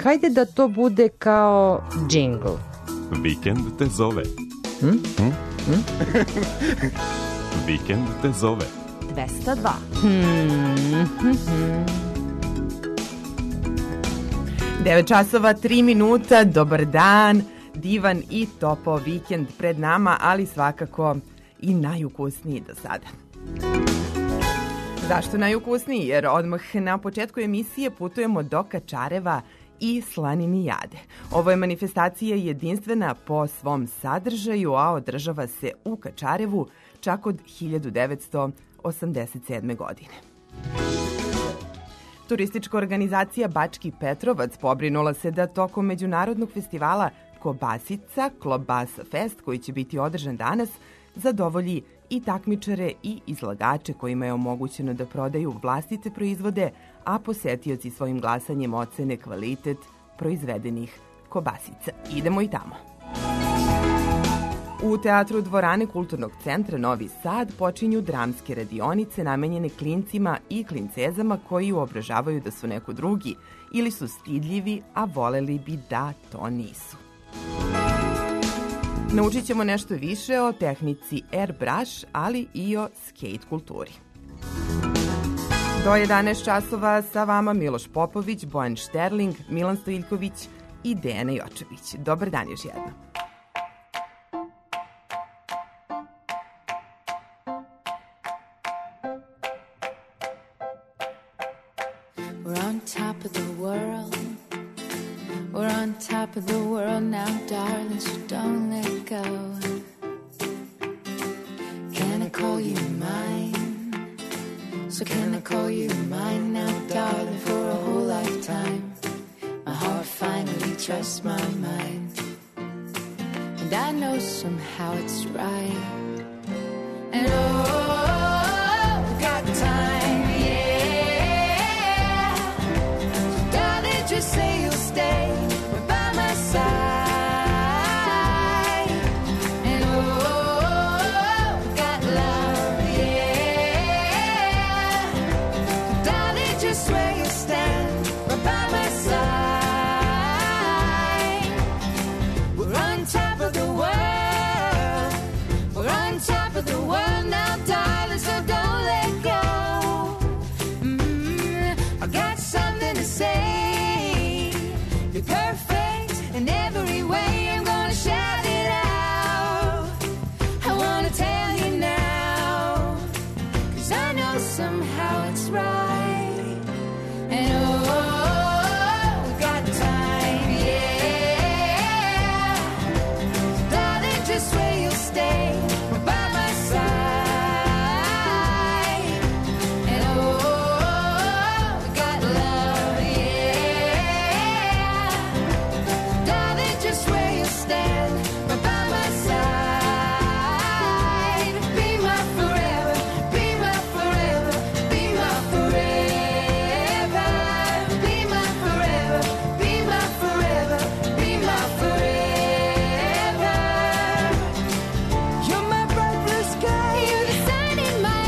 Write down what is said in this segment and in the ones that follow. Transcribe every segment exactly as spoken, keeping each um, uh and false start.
hajde da to bude kao džingl. Vikend te zove. Hm? Hm? Hm? Vikend te zove. dvesta dva. Hmm. devet časova, tri minuta, dobar dan, divan i topao vikend pred nama, ali svakako i najukusniji do sada. Zašto najukusniji? Jer odmah na početku emisije putujemo do Kačareva i Slaninijade. Ovo je manifestacija jedinstvena po svom sadržaju, a održava se u Kačarevu čak od hiljadu devetsto osamdeset sedme. godine. Turistička organizacija Bački Petrovac pobrinula se da tokom međunarodnog festivala Kobasica, Klobasa Fest, koji će biti održan danas, zadovolji i takmičare i izlagače kojima je omogućeno da prodaju vlastite proizvode, a posetioci svojim glasanjem ocene kvalitet proizvedenih kobasica. Idemo i tamo. U Teatru dvorane Kulturnog centra Novi Sad počinju dramske radionice namenjene klincima i klincezama koji uobražavaju da su neko drugi ili su stidljivi, a voleli bi da to nisu. Naučit ćemo nešto više o tehnici airbrush, ali i o skate kulturi. Do jedanaest časova sa vama Miloš Popović, Bojan Šterling, Milan Stojiljković i Dejana Jočević. Dobar dan još jednom. We're on top of the world. We're on top of the world now, darling, so don't let go. Can I call you mine? So can I call you mine now, darling, for a whole lifetime? My heart finally trusts my mind, and I know somehow it's right. And oh, we got time, yeah. So darling, just say you'll stay by my side. And oh, we got love, yeah. So darling, just swear you'll stand by my side. We're on top of the world. We're on top of the world now, darling, so don't let go. Mm, I got something to say. You're perfect in every way. I'm gonna shout it out. I wanna tell you now, 'cause I know somehow it's right. And oh, we got time, yeah. Darling, just where you'll stay by my side. And oh, we got love, yeah. Darling, just where you'll stand by my side. Be my forever, be my forever, be my forever. Be my forever, be my forever, be my forever. You're my bright blue sky, you're the sun in my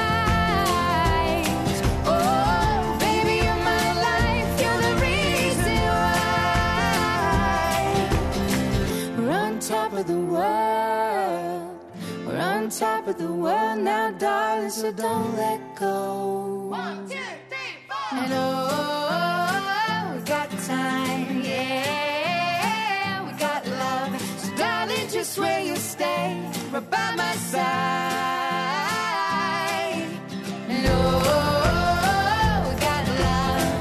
eyes. Oh, baby, you're my life, you're the reason why. We're on top of the world. We're on top of the world now, darling, so don't let go. One, two, three, four. And oh, we got time, yeah. We got love, so darling, just where you stay, right by my side. And oh, we got love,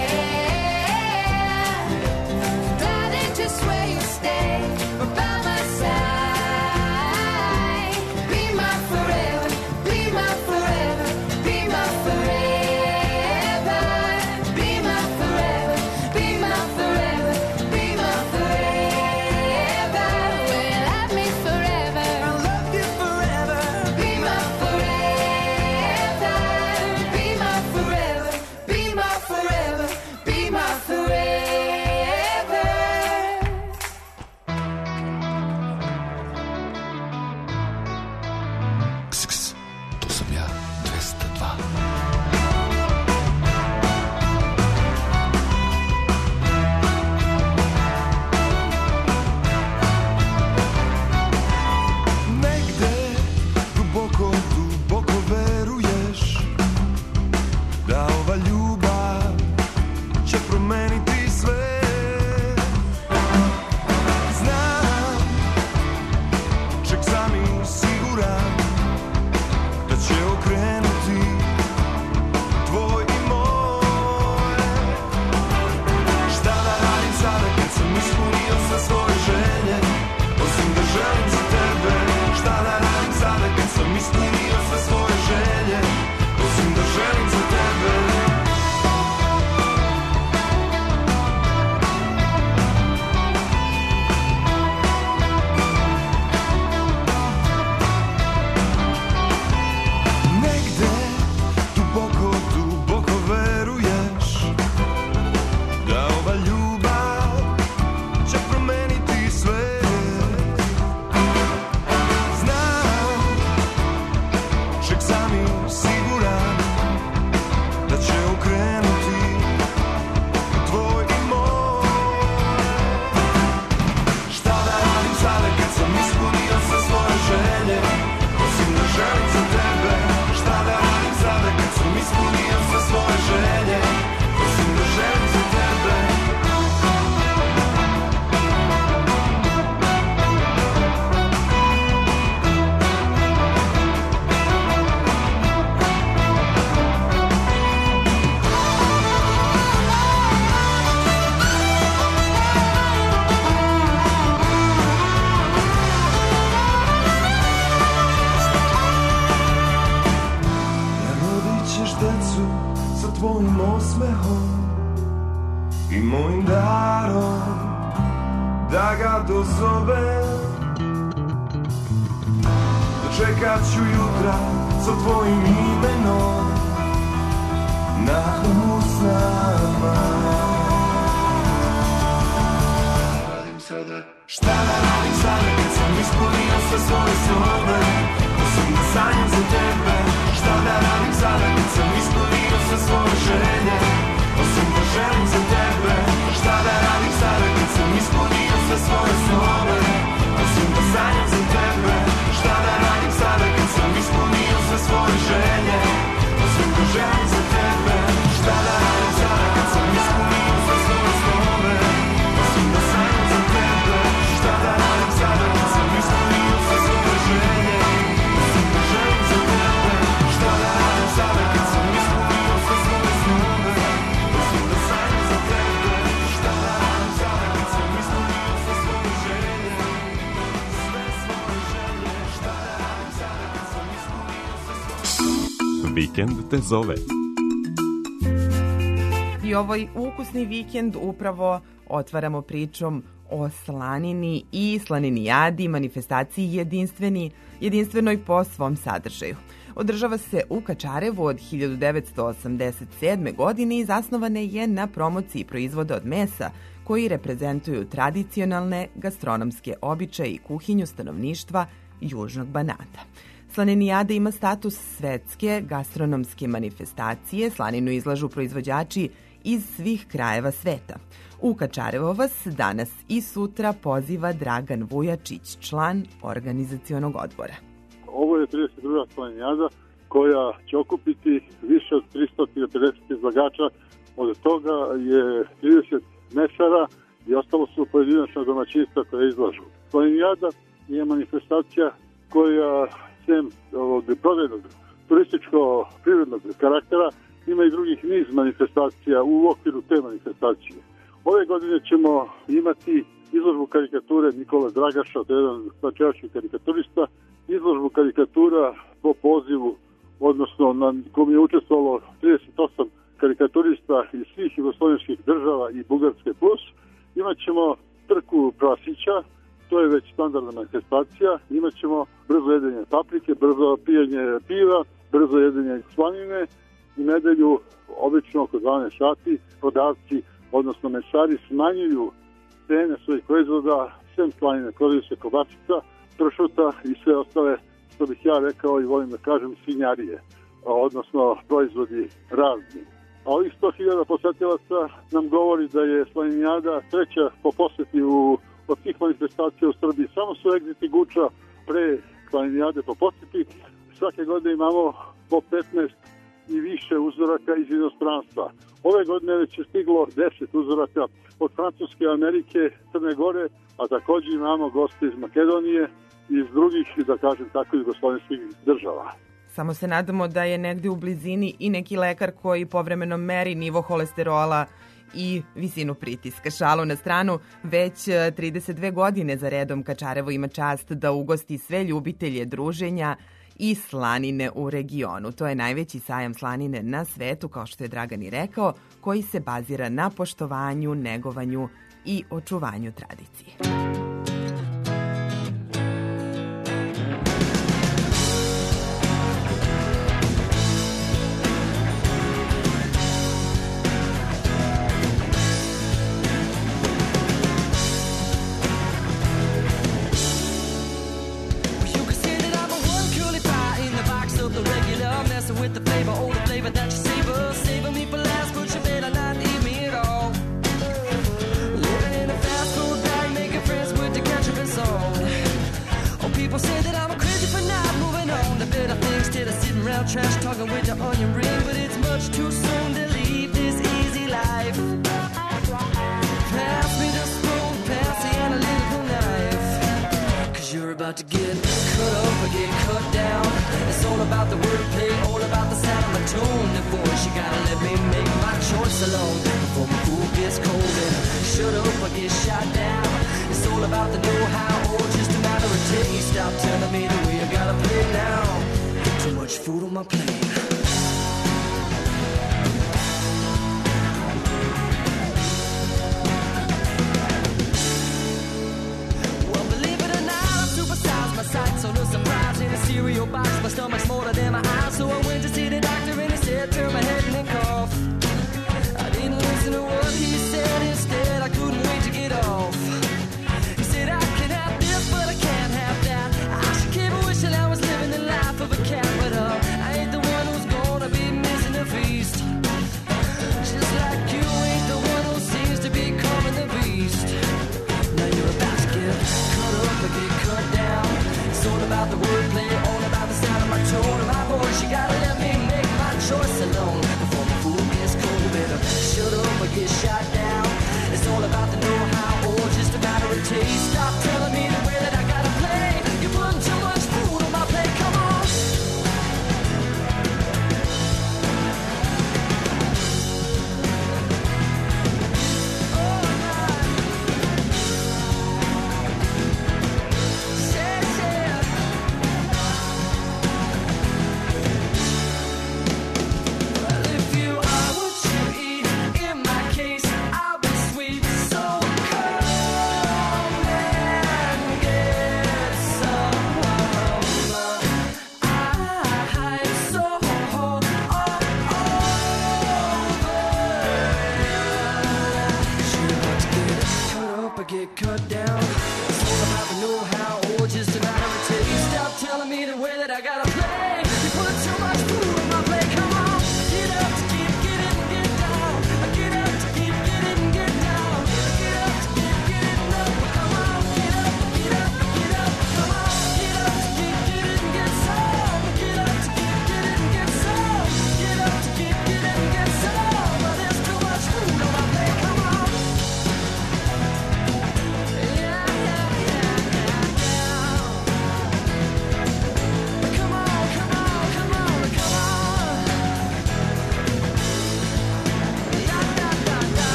yeah. Darling, just where you stay, right by my side. Be my forever, be my forever, be my forever. tvojim osmehom i mojim darom da ga dozovem. Dočekat ću jutra sa tvojim imenom na usnama. Šta da radim sada kad sam ispunio sve svoje snove, osim da sanjam za tebe. Šta da radim sada kad sam ispunio sve svoje želje, osim da želim za tebe. Šta da radim sada kad sam ispunio sve svoje snove, osim da sanjam za tebe. Šta da radim sada kad sam ispunio sve svoje želje, osim da želim za tebe. Šta da radim sada kad sam ispunio sve svoje snove, osim da sanjam za tebe. Šta da radim sada kad sam ispunio sve svoje želje, osim da želim za tebe. Šta da radim sada kad sam ispunio sve svoje snove, osim da sanjam za tebe. Šta da radim sada kad sam ispunio sve svoje želje, sve svoje želje. Šta da radim sada kad sam ispunio sve svoje... Vikend te zove. I ovaj ukusni vikend upravo otvaramo pričom o slanini i slaninijadi, manifestaciji jedinstveni, jedinstvenoj po svom sadržaju. Održava se u Kačarevu od hiljadu devetsto osamdeset sedme. godine i zasnovane je na promociji proizvoda od mesa koji reprezentuju tradicionalne gastronomske običaje i kuhinju stanovništva Južnog Banata. Slaninijada ima status svetske gastronomske manifestacije, slaninu izlažu proizvođači iz svih krajeva sveta. U Kačarevo vas danas i sutra poziva Dragan Vujačić, član organizacionog odbora. Ovo je trideset druga slaninijada koja će okupiti više od tristo pedeset izlagača, od toga je trideset mesara i ostalo su pojedinačna domaćinstva koje izlažu. Slaninijada je manifestacija koja sem ovog prodajnog turističko-privrednog karaktera ima i drugih niz manifestacija u okviru te manifestacije. Ove godine ćemo imati izložbu karikature Nikole Dragaša, to je jedan značajašnji karikaturista, izložbu karikatura po pozivu, odnosno na kom je učestvovalo trideset osam karikaturista iz svih jugoslovenskih država i Bugarske plus. Imaćemo trku prasića, to je već standardna manifestacija. Imaćemo brzo jedenje paprike, brzo pijenje piva, brzo jedenje slanine i nedelju, obično oko dvanaest sati, prodavci, odnosno mesari, smanjuju cene svojih proizvoda, sem slanine, prodaju se kobasica, pršuta i sve ostale, što bih ja rekao i volim da kažem, svinjarije, odnosno proizvodi razni. A ovih sto hiljada posetilaca nam govori da je slaninijada treća po poseti u, od svih manifestacija u Srbiji. Samo su Egzit i Guča pre slaninijade po poseti. Svake godine imamo po petnaest i više uzoraka iz inostranstva. Ove godine već je stiglo deset uzoraka od Francuske, Amerike, Crne Gore, a također imamo goste iz Makedonije i iz drugih, da kažem tako, jugoslovenskih država. Samo se nadamo da je negde u blizini i neki lekar koji povremeno meri nivo holesterola i visinu pritiska. Šalu na stranu, već trideset dve godine za redom Kačarevo ima čast da ugosti sve ljubitelje druženja i slanine u regionu. To je najveći sajam slanine na svetu, kao što je Dragan i rekao, koji se bazira na poštovanju, negovanju i očuvanju tradicije. With the flavor, oh the flavor that you savor, savor me for last, but you better not eat me at all. Living in a fast food bag, making friends with the ketchup and salt. Oh, people say that I'm crazy for not moving on to better things instead of sitting around trash talking with your onion ring, but it's much too soon to leave this easy life. Pass me the spoon, pass the analytical knife, 'cause you're about to get cut up or get cut down. It's all about the wordplay, all about the sound, the tone, the voice. You gotta let me make my choice alone before my food gets cold and shut up or get shot down. It's all about the know-how, or just a matter of taste. Stop telling me the way I gotta play now. Too much food on my plate.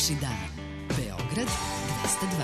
Naši dan. Beograd dvesta dva.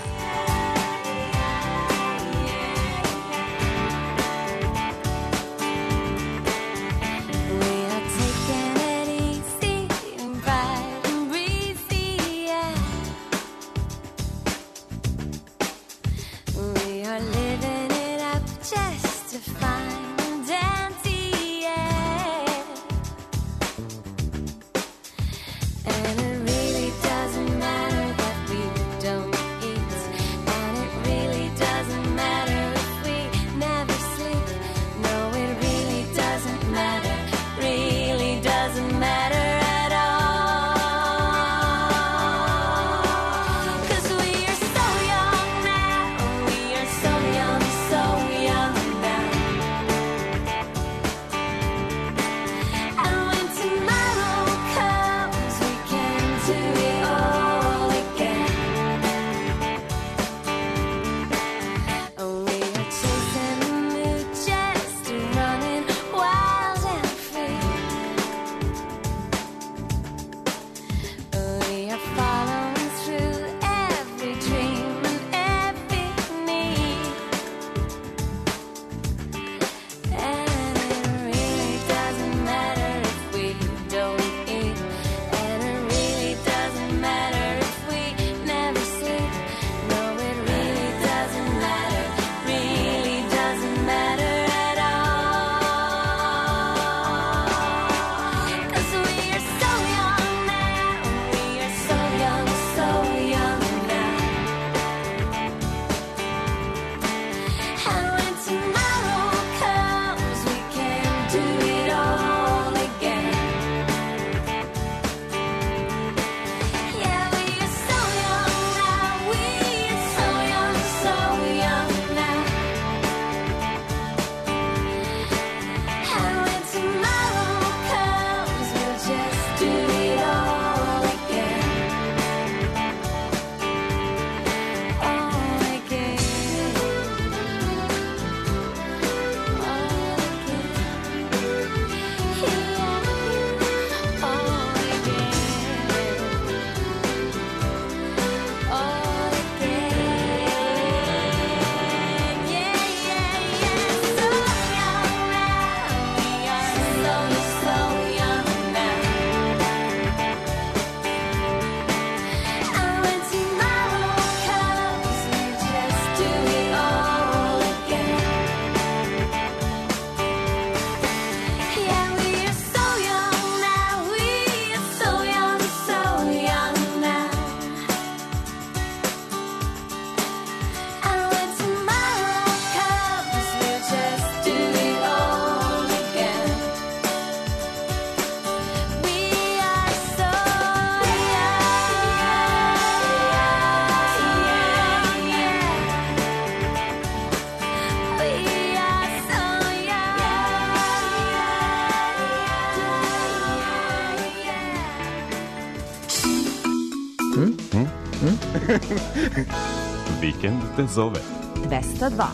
Vikend te zove. dvesta dva.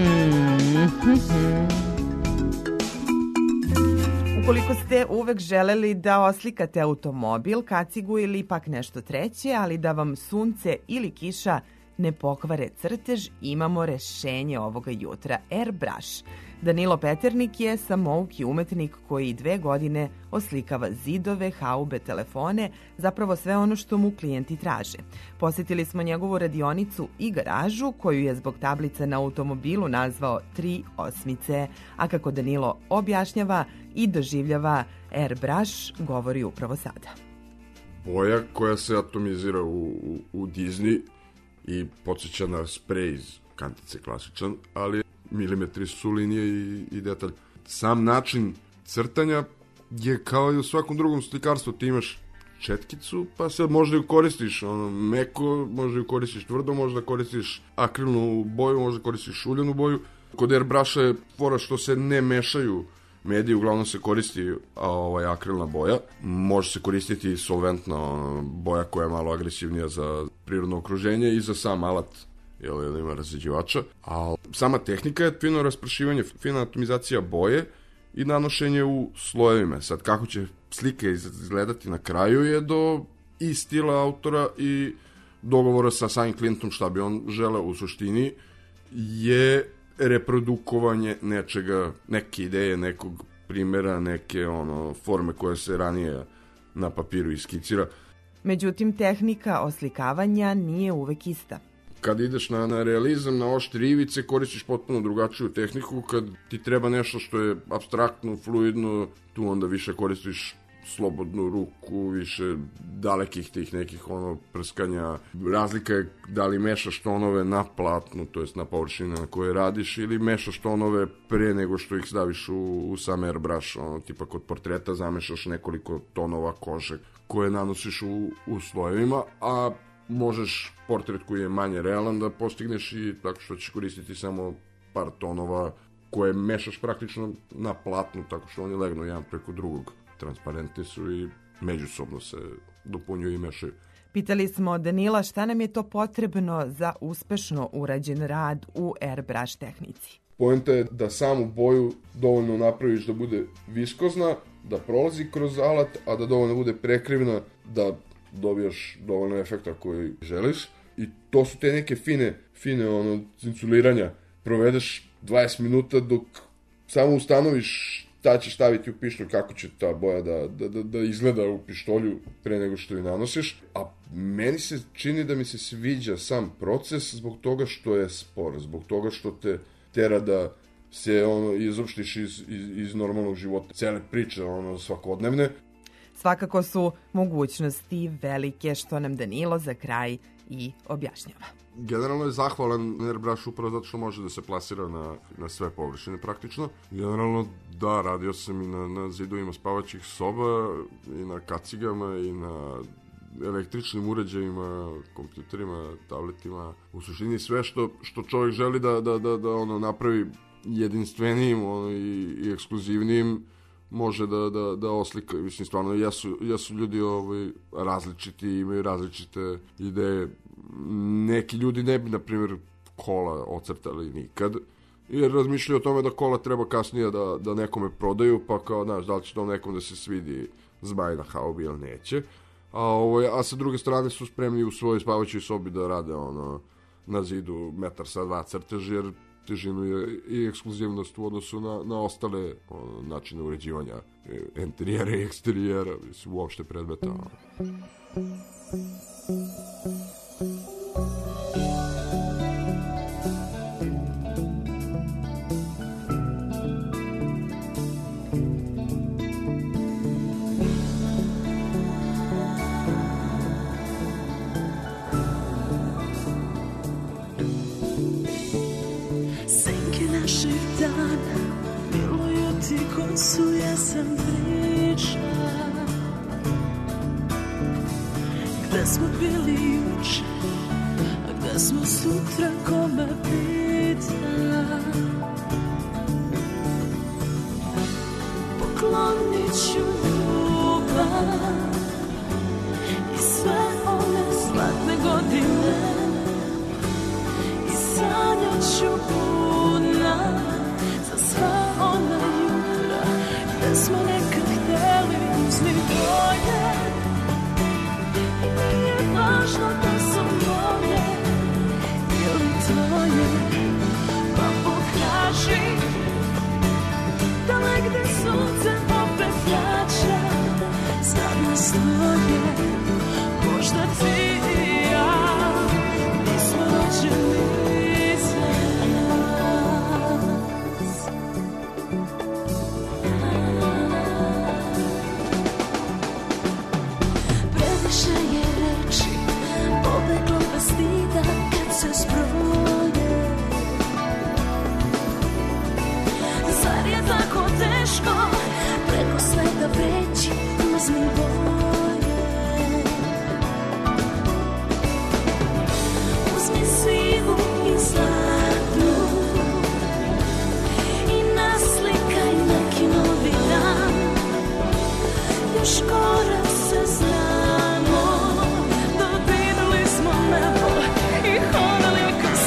Hmm. Ukoliko ste uvek želeli da oslikate automobil, kacigu ili ipak nešto treće, ali da vam sunce ili kiša ne pokvare crtež, imamo rešenje ovoga jutra. Airbrush. Danilo Peternik je samouki umetnik koji dve godine oslikava zidove, haube, telefone, zapravo sve ono što mu klijenti traže. Posjetili smo njegovu radionicu i garažu, koju je zbog tablice na automobilu nazvao Tri osmice, a kako Danilo objašnjava i doživljava Airbrush, govori upravo sada. Boja koja se atomizira u, u, u Disney i podsjeća na sprej iz kantice klasičan, ali milimetri su linije i, i detalj. Sam način crtanja je kao i u svakom drugom slikarstvu. Ti imaš četkicu, pa sad možda ju koristiš ono, meko, možda ju koristiš tvrdo, možda koristiš akrilnu boju, možda koristiš uljanu boju. Kod Airbrusha je fora što se ne mešaju mediji, uglavnom se koristi a, ovaj, akrilna boja. Može se koristiti solventna ono, boja koja je malo agresivnija za prirodno okruženje i za sam alat, jer ima razređivača. A sama tehnika je fino raspršivanje, fina atomizacija boje i nanošenje u slojevima. Sad kako će slike izgledati na kraju je do i stila autora i dogovora sa samim klijentom šta bi on želeo u suštini je reprodukovanje nečega, neke ideje, nekog primjera, neke ono forme koje se ranije na papiru iskicira. Međutim, tehnika oslikavanja nije uvek ista. Kad ideš na, na realizam, na oštre ivice, koristiš potpuno drugačiju tehniku. Kad ti treba nešto što je apstraktno, fluidno, tu onda više koristiš slobodnu ruku, više dalekih tih nekih ono prskanja. Razlika je da li mešaš tonove na platnu, to jest na površini na koje radiš, ili mešaš tonove pre nego što ih staviš u, u sam airbrush. Ono, tipa kod portreta zamešaš nekoliko tonova kože koje nanosiš u, u slojevima, a možeš portret koji je manje realan da postigneš i tako što ćeš koristiti samo par tonova koje mešaš praktično na platnu, tako što oni legnu jedan preko drugog. Transparentni su i međusobno se dopunjuju i mešaju. Pitali smo Danila šta nam je to potrebno za uspešno urađen rad u airbrush tehnici. Poenta je da samu boju dovoljno napraviš da bude viskozna, da prolazi kroz alat, a da dovoljno bude prekrivna, da dobijaš dovoljno efekta koji želiš. I to su te neke fine, fine ono, cinculiranja. Provedeš dvadeset minuta dok samo ustanoviš šta ćeš staviti u pištolj, kako će ta boja da, da, da, da izgleda u pištolju pre nego što ju nanosiš. A meni se čini da mi se sviđa sam proces zbog toga što je spor, zbog toga što te tera da se ono izopštiš iz, iz, iz normalnog života. Cele priče ono, svakodnevne. Svakako su mogućnosti velike, što nam Danilo za kraj i objašnjava. Generalno je zahvalan airbrush upravo zato što može da se plasira na, na sve površine praktično. Generalno da, radio sam i na, na zidovima spavaćih soba, i na kacigama, i na električnim uređajima, kompjuterima, tabletima. U suštini sve što, što čovjek želi da, da, da, da ono, napravi jedinstvenijim ono, i, i ekskluzivnijim, može da, da, da oslika. Mislim, stvarno, jesu, jesu ljudi ovaj, različiti, imaju različite ideje. Neki ljudi ne bi, na primjer, kola ocrtali nikad, jer razmišljaju o tome da kola treba kasnije da, da nekome prodaju, pa kao, znaš, da li će to nekom da se svidi zmaj na haubi ili neće. A, ovaj, a sa druge strane su spremni u svojoj spavaćoj sobi da rade ono, na zidu metar sa dva crteži, jer težinu je i ekskluzivnost u odnosu na, na ostale ono, načine uređivanja interijera i eksterijera, mislim, uopšte predmeta. Ono. Su jesen priča, gde smo bili juče, a gde smo sutra, ko me pita. Poklonit ću ljubav i sve one zlatne godine i sanjat ću puna za sva ona smo nekad hteli uz njih bolje. Nije važno da sam bolje ili tvoje, pa pokaži da negde sunce opet vraća. Sad nas dvoje, možda ti i ja nismo rođeni za nas. Previše je reči pobeglo bez stida kad se zbroje. Zar je tako teško preko svega preći, uzmi boje. Uzmi sivu i zlatnu i naslikaj neki novi dan. Još korak se znamo, dodirali smo nebo i hodali kroz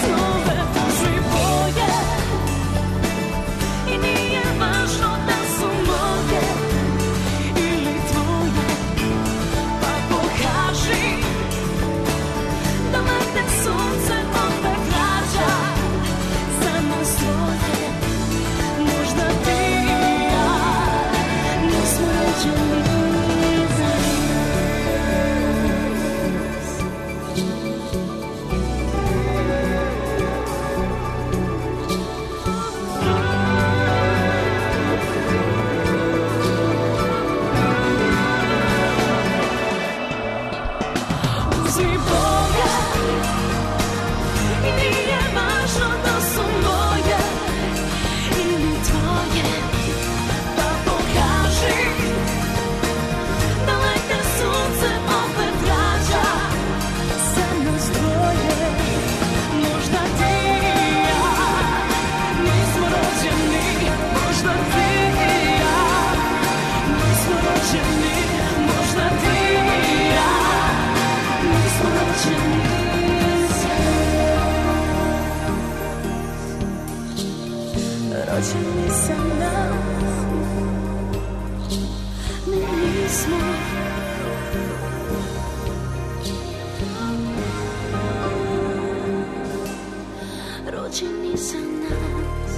iza nas.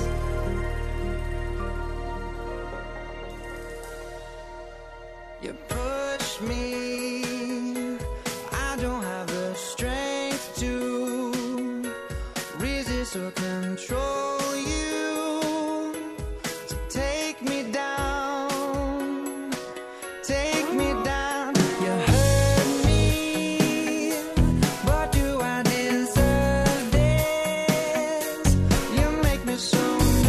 You push me, I don't have the strength to resist or control you. So take me down, take me down. You hurt me, but do I deserve this? You make me so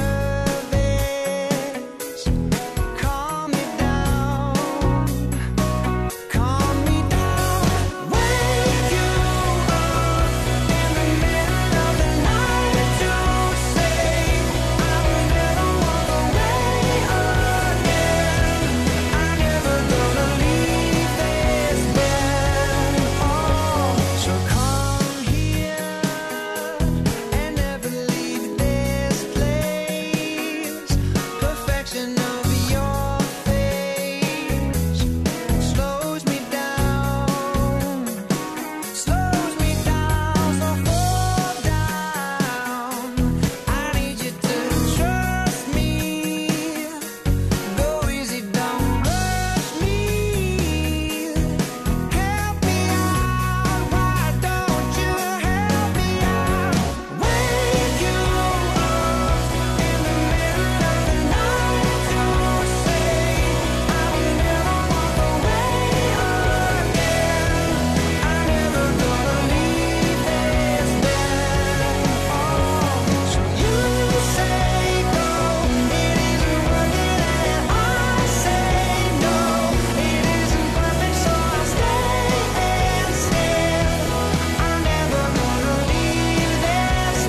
nervous. Calm me down, calm me down. Wake you up in the middle of the night to say I will never walk away again. I'm never gonna leave this bed. Oh, so come here and never leave this place. Perfection of your face slows me down, slows me down. So fall down. I need you to trust me. Go easy, don't rush me. Help me out, why don't you help me out? Wake you up in the middle of the night to say I will never walk away again. I'm never gonna leave this bed. Oh, so you say go, it isn't working, and I say no, it isn't perfect, so I'll stay instead. I'm never gonna leave this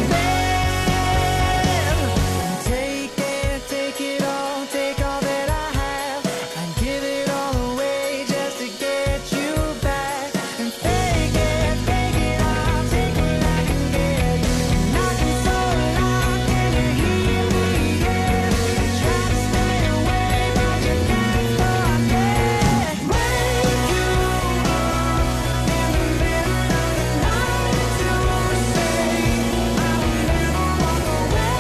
bed. Take it, take it all, take all that I have, and give it all away just to get you back. And fake it, fake it, I'll take what I can get. Knocking so loud, can you hear me? Yeah, try to stay away, but you can't forget. Wake you up in the middle of the night to say I will never walk away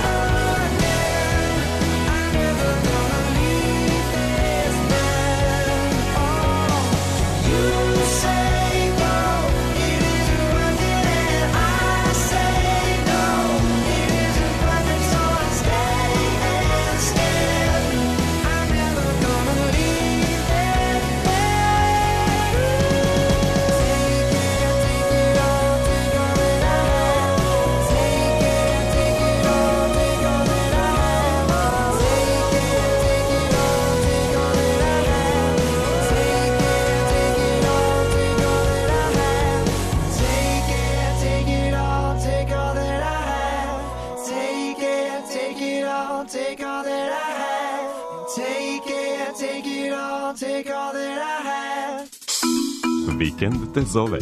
again. I'm never gonna leave this bed. Oh, you say go, it isn't working, and I say no, it isn't perfect, so I'll stay instead. I'm never gonna leave this bed. Take it, take it all, take all that I have. Take it, take it all, take all that I have. Take it, take it all, take all that I have. Take it, take it all, take all that I have. Take it, take it all, take all that I have. Take it, take it all, take all that I have. Take it, take it all, take all that I have. Vikend te zove.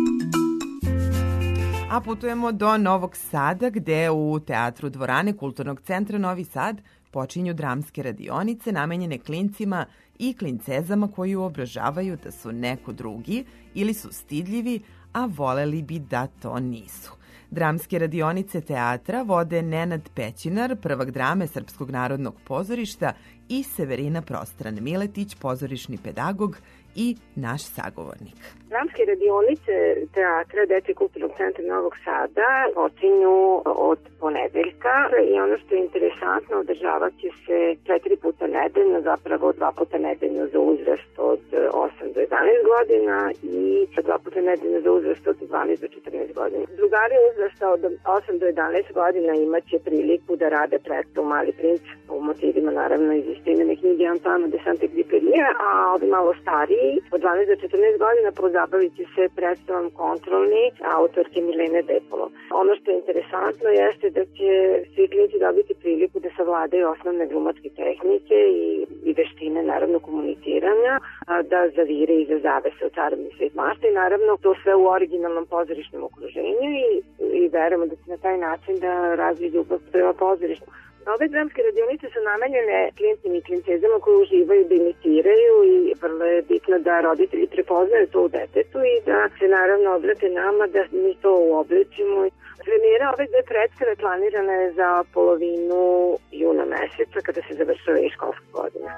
A putujemo do Novog Sada, gde u Teatru dvorane Kulturnog centra Novi Sad počinju dramske radionice namenjene klincima i klincezama koji uobražavaju da su neko drugi ili su stidljivi, a voleli bi da to nisu. Dramske radionice teatra vode Nenad Pećinar, prvak drame Srpskog narodnog pozorišta, i Severina Prostran-Miletić, pozorišni pedagog i naš sagovornik. Dramske radionice teatra Dečijeg kulturnog centra Novog Sada počinju od ponedeljka i ono što je interesantno, održavat će se četiri puta nedeljno, zapravo dva puta nedeljno za uzrast od osam do jedanaest godina i dva puta nedeljno za uzrast od dvanaest do četrnaest godina. Drugari uzrasta od osam do jedanaest godina imaće priliku da rade predstavu Mali princ u motivima naravno iz istinene knjige Antoana de Saint-Exupéry, a ovi malo stariji od dvanaest do četrnaest godina pozabavit će se predstavom Kontrolni autorke Milene Depolo. Ono što je interesantno jeste da će svi klinci dobiti priliku da savladaju osnovne glumačke tehnike i, i veštine naravno komuniciranja, a, da zavire iza zavese u čarobni svet mašta i naravno to sve u originalnom pozorišnom okruženju i, i verujemo da će na taj način da razviju ljubav prema pozorištu. Ove dramske radionice su namenjene klincima i klincezama koji uživaju da imitiraju i vrlo je bitno da roditelji prepoznaju to u detetu i da se naravno obrate nama da mi to uobličimo. Premijera ove dve predstave planirana je za polovinu juna meseca kada se završava i školska godina.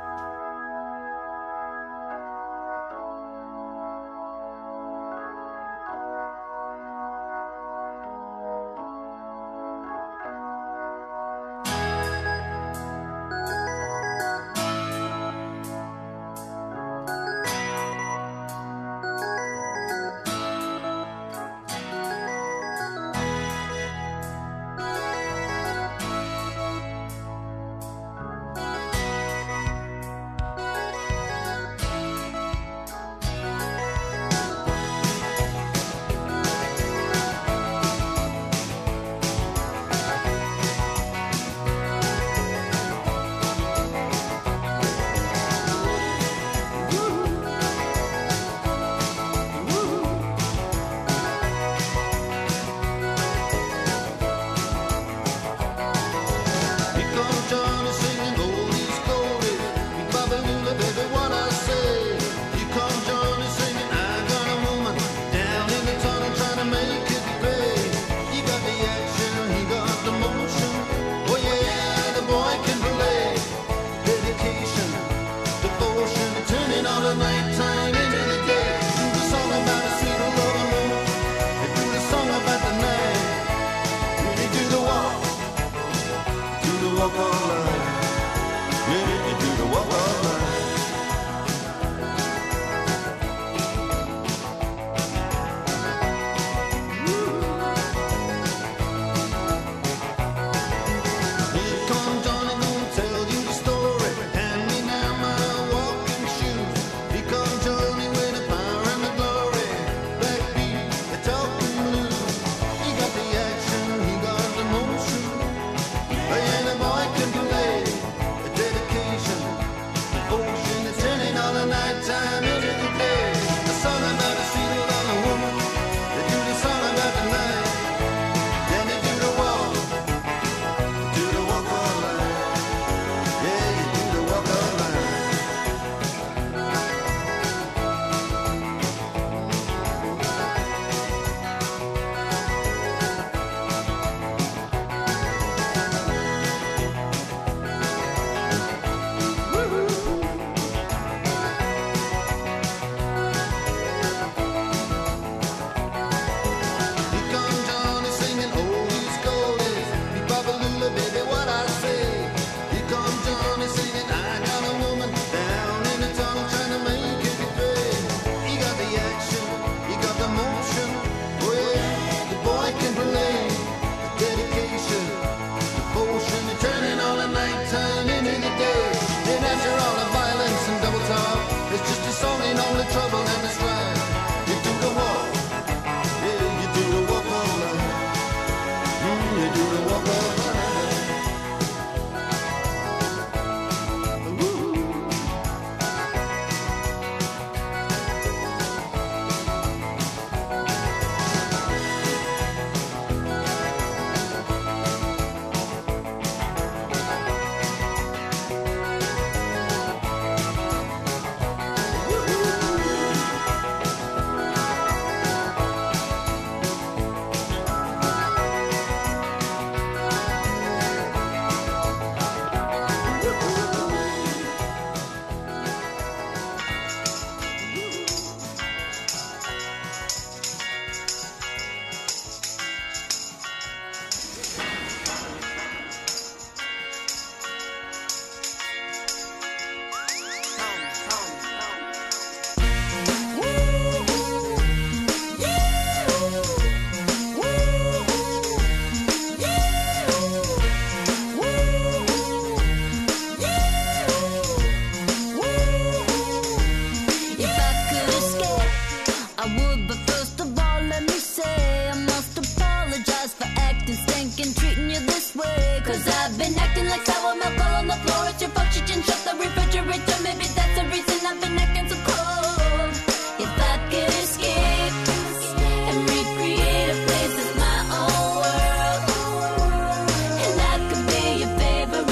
Favorite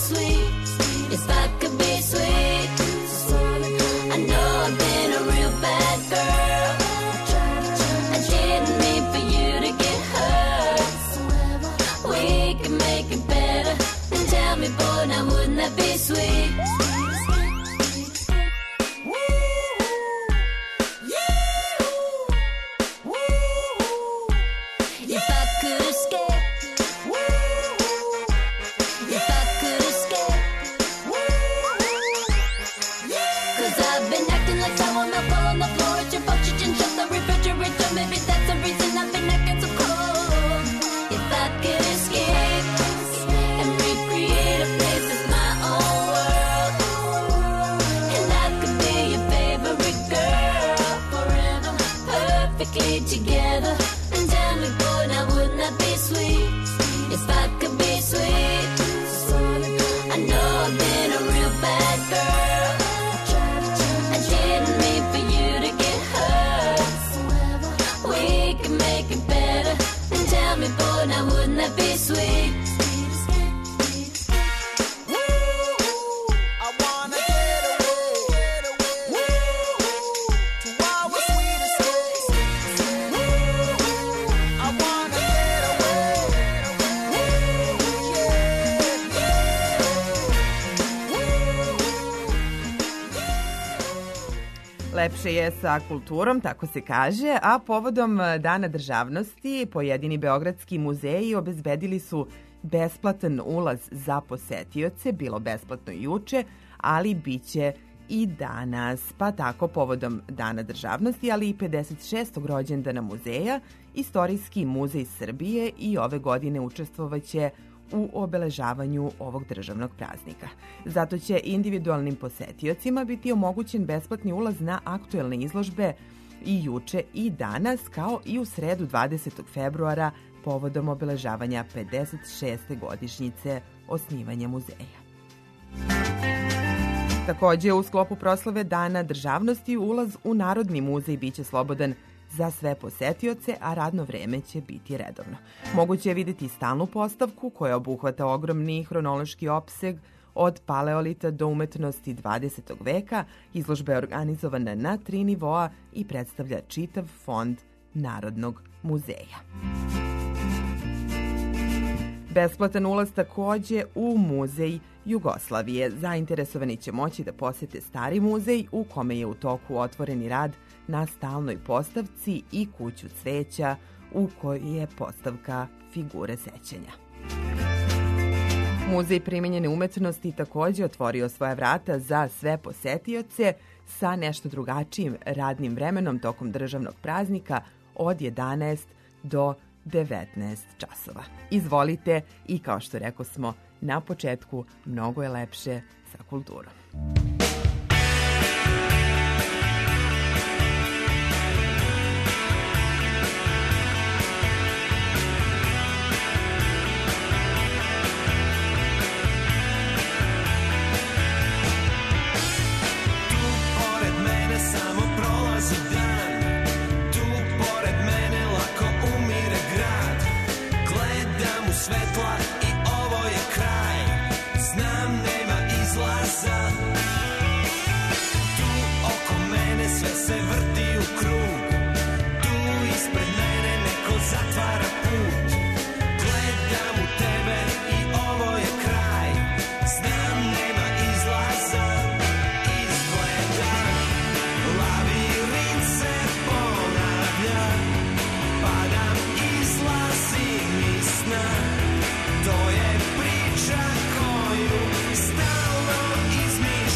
sweet. If I could be sweet. I know I've been a real bad girl. I didn't mean for you to get hurt. We can make it better. And tell me, boy, now wouldn't that be sweet? If I could escape, if I could escape, 'cause I've been acting like someone that fell on the floor at your oxygen, shut the refrigerator. Maybe that's the reason I've been acting so cold. If I could escape and recreate a place that's my own world, and I could be your favorite girl forever, perfectly together. And tell me, boy, now wouldn't that be sweet? If I could be sweet. I know I've been a real bad girl. I didn't mean for you to get hurt. We can make it better. And tell me, boy, now wouldn't that be sweet? I wanna get away to our sweetest days. I wanna get away, Lepše je sa kulturom, tako se kaže, a povodom Dana državnosti pojedini beogradski muzeji obezbedili su besplatan ulaz za posetioce, bilo besplatno juče, ali bit će i danas. Pa tako, povodom Dana državnosti, ali i pedeset šestog rođendana muzeja, Istorijski muzej Srbije i ove godine učestvovaće u obeležavanju ovog državnog praznika. Zato će individualnim posetiocima biti omogućen besplatni ulaz na aktuelne izložbe i juče i danas, kao i u sredu dvadesetog februara povodom obeležavanja pedeset šeste godišnjice osnivanja muzeja. Takođe, u sklopu proslave Dana državnosti, ulaz u Narodni muzej biće slobodan za sve posetioce, a radno vreme će biti redovno. Moguće je vidjeti stalnu postavku koja obuhvata ogromni hronološki opseg od paleolita do umetnosti dvadesetog veka. Izložba je organizovana na tri nivoa i predstavlja čitav fond Narodnog muzeja. Besplatan ulaz takođe u Muzej Jugoslavije. Zainteresovani će moći da posete Stari muzej, u kome je u toku otvoreni rad na stalnoj postavci, i Kuću cveća, u kojoj je postavka figure sećanja. Muzej primenjene umetnosti takođe otvorio svoja vrata za sve posetioce sa nešto drugačijim radnim vremenom tokom državnog praznika od jedanaest do devetnaest časova. Izvolite, i kao što rekao smo na početku, mnogo je lepše sa kulturom. Svetla i ovo je kraj, znam nema izlaza. Tu oko mene sve se vrti u krug, tu ispred mene neko zatvara put. Gledam u tebe i ovo je kraj, znam nema izlaza. Izgleda labirint se ponavlja, padam, izlazim iz sna. To je priča koju stalno izmišljam.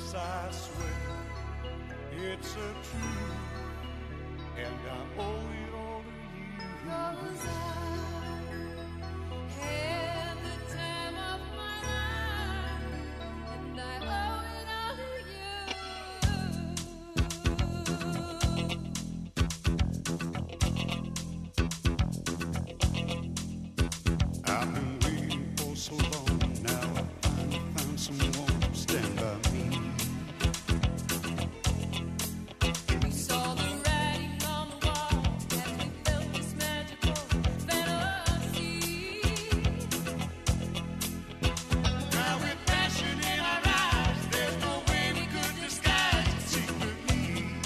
Yes, I swear it's a truth, and I owe it all to you. 'Cause I had the time of my life, and I owe it all to you. I've been waiting for so long now. I finally found someone to stand by me. We saw the writing on the wall as we felt this magical fantasy. Now with passion in our eyes, there's no way we could disguise it secretly.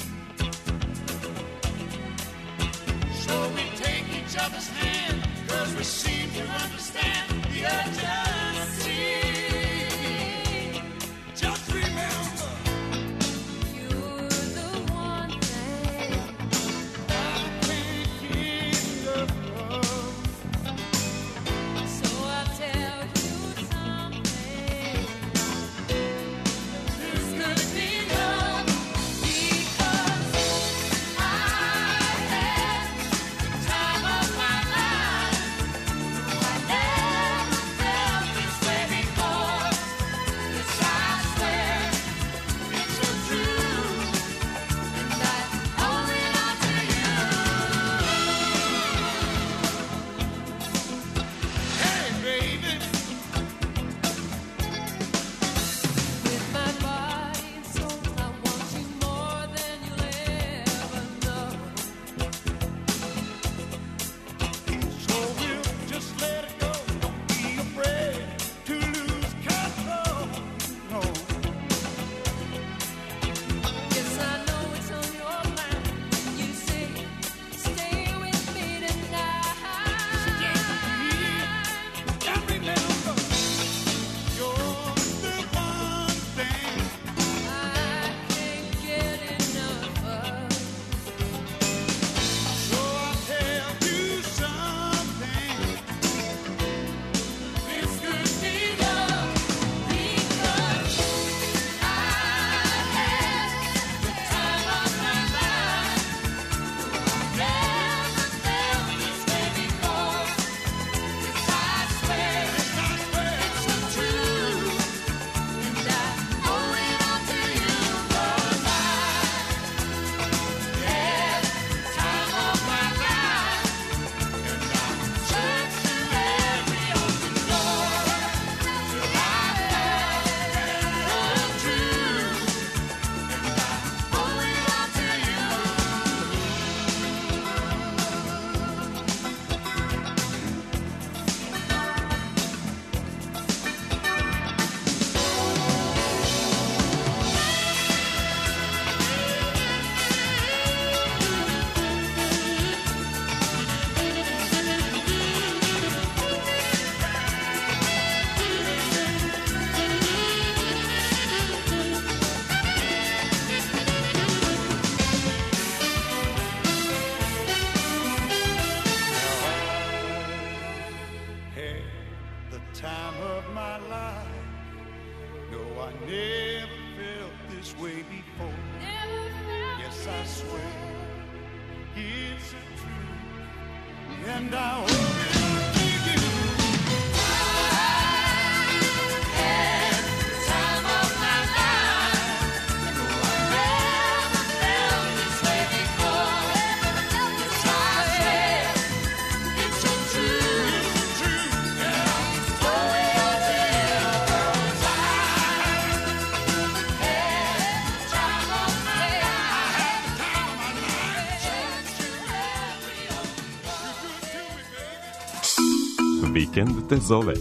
So we take each other's hand, 'cause we seem to understand the urgency. Just remember, you're the one thing I can't get enough. So I'll tell you something. This could be love, because I had the time of my life. I never felt this way before. Yes, I swear it's a truth, and I owe it all to you. Hey, baby, with my body and soul, I want you more than you'll ever know. So we'll just let it go. Don't be afraid to lose control. No. Yes, I know it's on your mind when you say, stay with me tonight. And remember, you're the one thing I can't get enough of. So I'll tell you something. This could be love, because I had the time of my life. Never felt this way before. Yes, I swear it's a truth, and I owe it all to you. 'Cause I had the time of my life, and I searched through every open door till I found the truth, and I owe it all to you. Had the time of my life. No, I never felt this way before. Yes, I swear it's a truth, and I owe it all to you. I had the time of my life. No, I never felt this way before. Yes, I swear it's a truth, it's a truth, and I owe it all to you. 'Cause I had the time of my life. Searched through every open door. You're good to me, baby. Vikend te zove.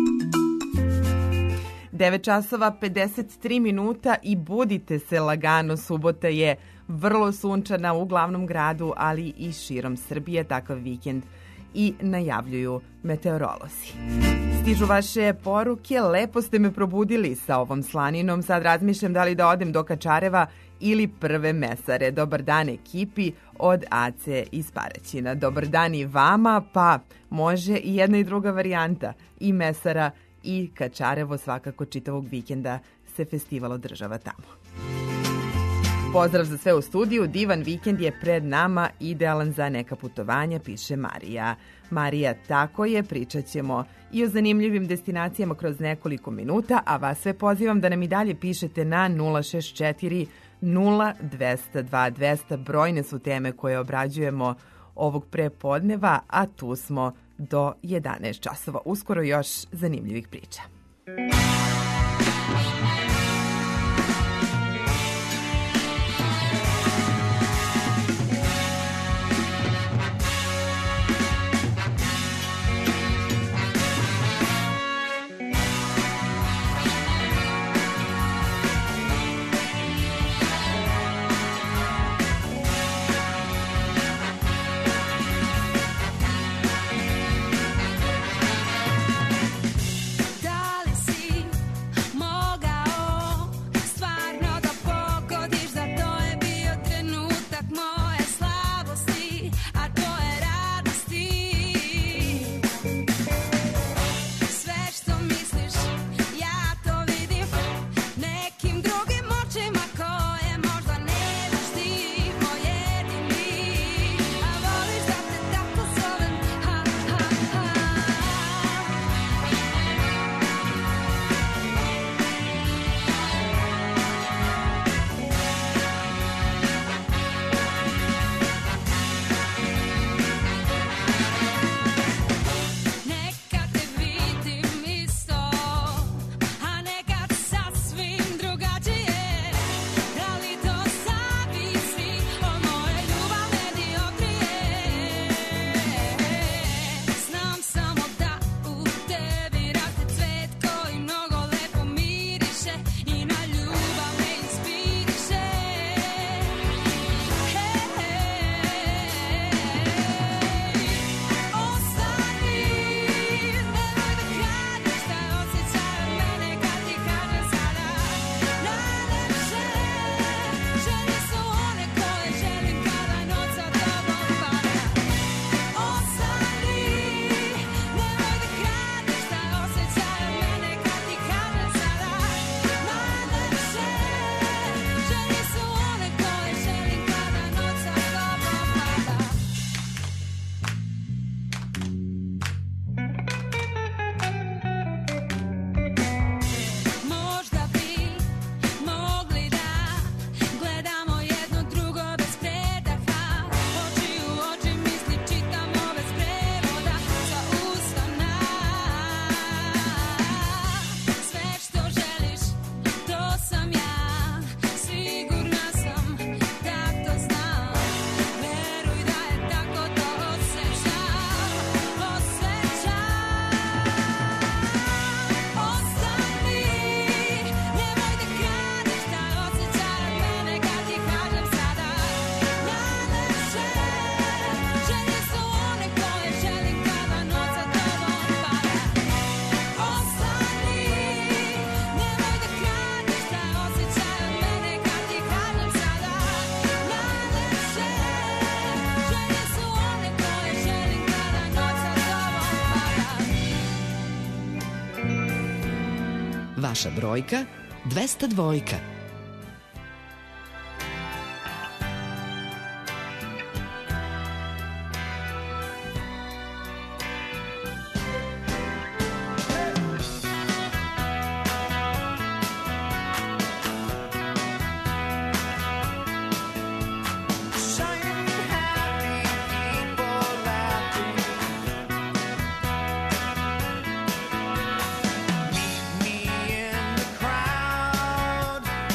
devet časova pedeset tri minuta i budite se lagano, subota je vrlo sunčana u glavnom gradu, ali i širom Srbije, takav vikend i najavljuju meteorolozi. Stižu vaše poruke, lepo ste me probudili sa ovom slaninom, sad razmišljam da li da odem do Kačareva ili Prve Mesare. Dobar dan ekipi od Ace iz Paraćina. Dobar dan i vama, pa može i jedna i druga varijanta, i Mesara i Kačarevo, svakako čitavog vikenda se se festival održava tamo. Pozdrav za sve u studiju, divan vikend je pred nama, idealan za neka putovanja, piše Marija. Marija, tako je, pričat ćemo i o zanimljivim destinacijama kroz nekoliko minuta, a vas sve pozivam da nam i dalje pišete na nula šest četiri nula dva zero dva dva zero zero. Brojne su teme koje obrađujemo ovog prepodneva, a tu smo do jedanaest časova. Uskoro još zanimljivih priča. Da li si Vaša brojka dvesta dvojka. Meet me in the crowd.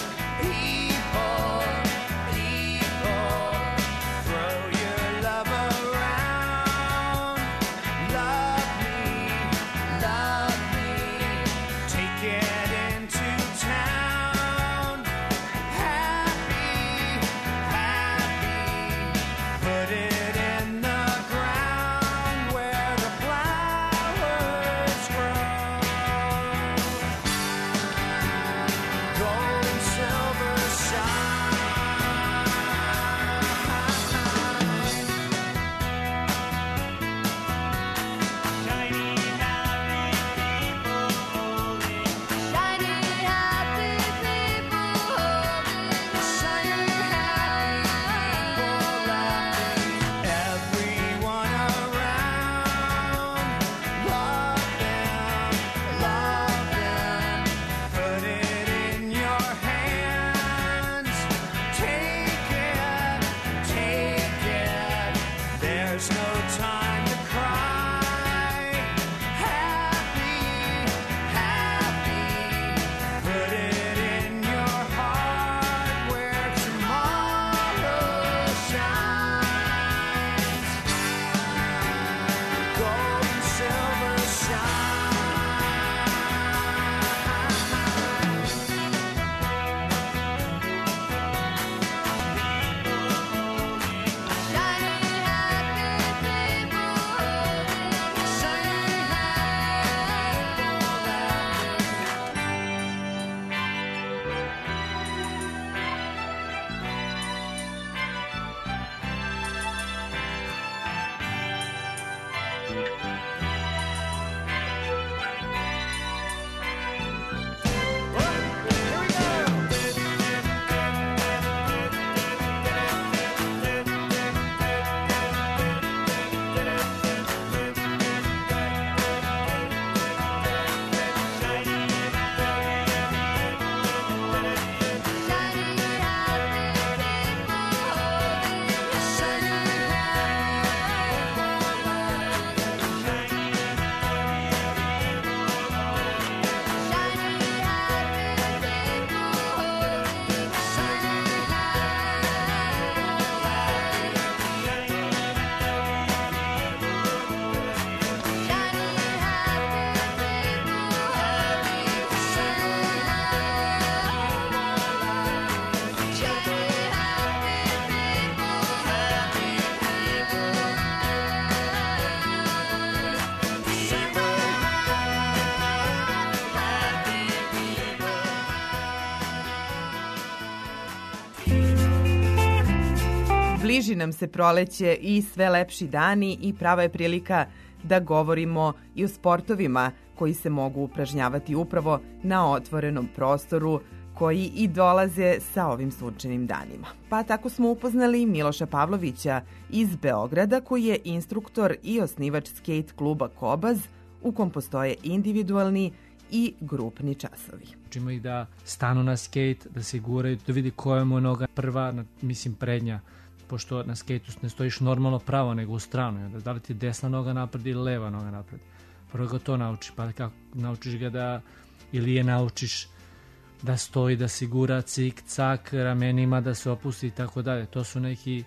Bliži nam se proleće i sve lepši dani i prava je prilika da govorimo i o sportovima koji se mogu upražnjavati upravo na otvorenom prostoru koji i dolaze sa ovim sunčanim danima. Pa tako smo upoznali Miloša Pavlovića iz Beograda koji je instruktor i osnivač skate kluba Kobaz u kom postoje individualni i grupni časovi. Učimo ih da stanu na skate, da se guraju, da vidi koja mu je noga prva, mislim prednja, pošto na skateu ne stojiš normalno pravo nego u stranu. Da li ti je desna noga napred ili leva noga napred. Prvo ga to nauči, pa kako naučiš ga da ili je naučiš da stoji, da se gura cik, cak, ramenima, da se opusti i tako dalje. To su neki,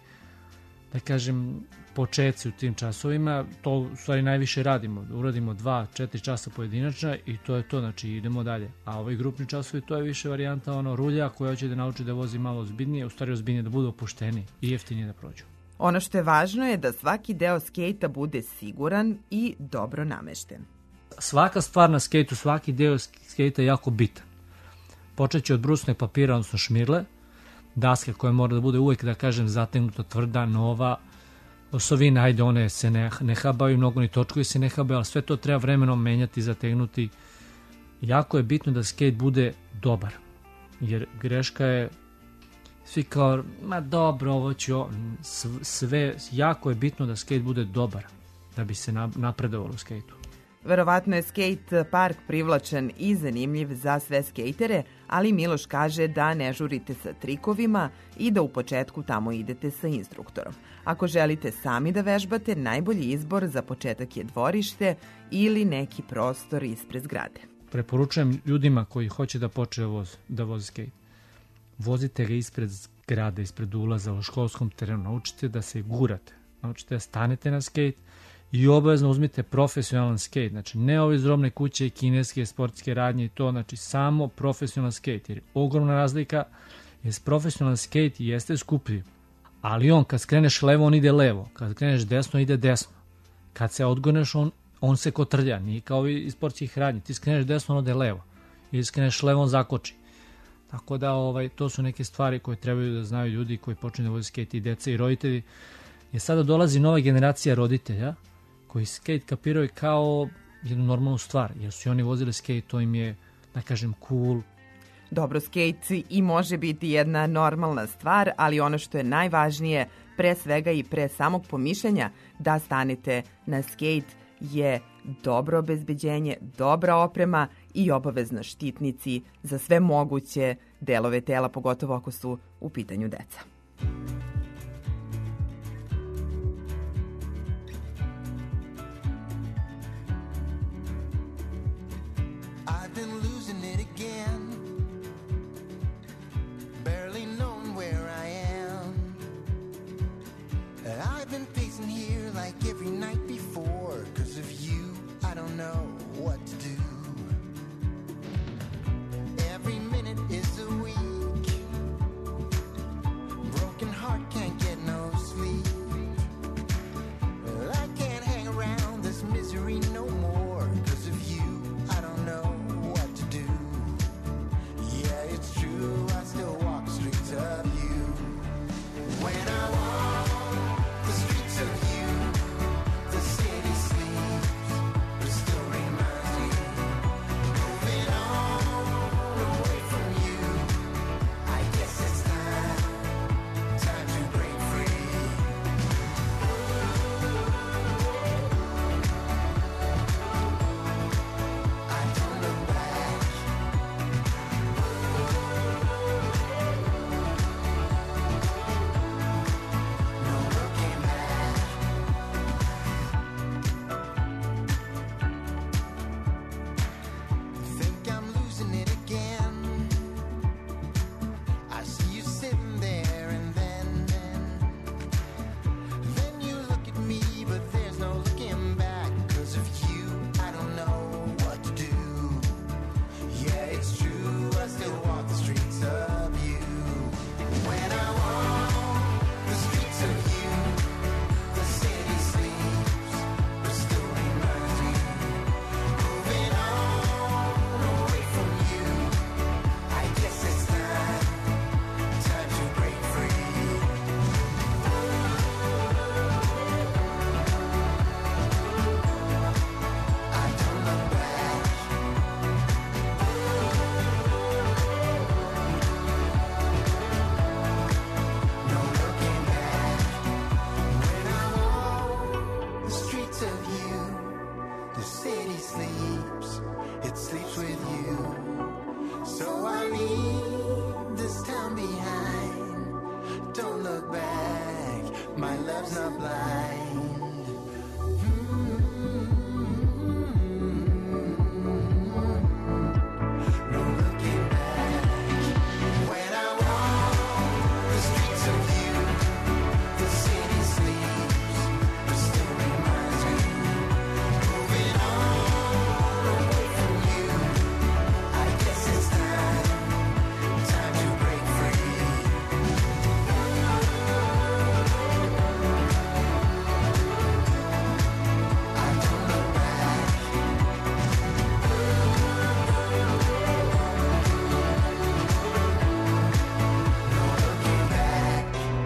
da kažem, početci u tim časovima. To u stvari najviše radimo. Uradimo dva, četiri časa pojedinačna i to je to, znači idemo dalje. A ovi grupni časovi, to je više varijanta ono rulja koja hoće da nauči da vozi malo ozbiljnije, u stvari ozbiljnije da budu opušteniji i jeftinije da prođu. Ono što je važno je da svaki deo skejta bude siguran i dobro namešten. Svaka stvar na skejtu, svaki deo skejta je jako bitan. Počet će od brusnog papira, odnosno šmirle, daske koja mora da bude uvijek, da kažem, zategnuta, tvrda, nova, osovine, ajde, one se ne, ne habaju, mnogo ni točkovi se ne habaju, ali sve to treba vremenom menjati, zategnuti. Jako je bitno da skejt bude dobar, jer greška je, svi kao, ma dobro, ovo ću, sve, jako je bitno da skejt bude dobar, da bi se napredovalo u skejtu. Verovatno je skate park privlačan i zanimljiv za sve skejtere, ali Miloš kaže da ne žurite sa trikovima i da u početku tamo idete sa instruktorom. Ako želite sami da vežbate, najbolji izbor za početak je dvorište ili neki prostor ispred zgrade. Preporučujem ljudima koji hoće da počne da voze, da voze skate. Vozite ga ispred zgrade, ispred ulaza u školskom terenu. Naučite da se gurate, naučite da stanete na skate i obavezno uzmite profesionalan skate, znači ne ove iz robne kuće i kineske sportske radnje i to, znači samo profesionalan skate, jer ogromna razlika je profesionalan skate jeste skuplji, ali on kad skreneš levo on ide levo, kad skreneš desno ide desno, kad se odgoneš on, on se kotrlja, nije kao iz sportskih radnji, ti skreneš desno on ode levo, ili skreneš levo on zakoči. Tako da ovaj, to su neke stvari koje trebaju da znaju ljudi koji počinju da voze skate i deca i roditelji, jer sada dolazi nova generacija roditelja koji skate kapiraju kao jednu normalnu stvar, jer su i oni vozili skate, to im je, da kažem, cool. Dobro, skate i može biti jedna normalna stvar, ali ono što je najvažnije, pre svega i pre samog pomišljanja da stanete na skate je dobro obezbeđenje, dobra oprema i obavezno štitnici za sve moguće delove tela, pogotovo ako su u pitanju deca. Restoring eyes not blind. No looking back. When I walk the streets of you, the city sleeps, but still reminds me. Moving on away from you, I guess it's time, time to break free. I don't look back. No looking back.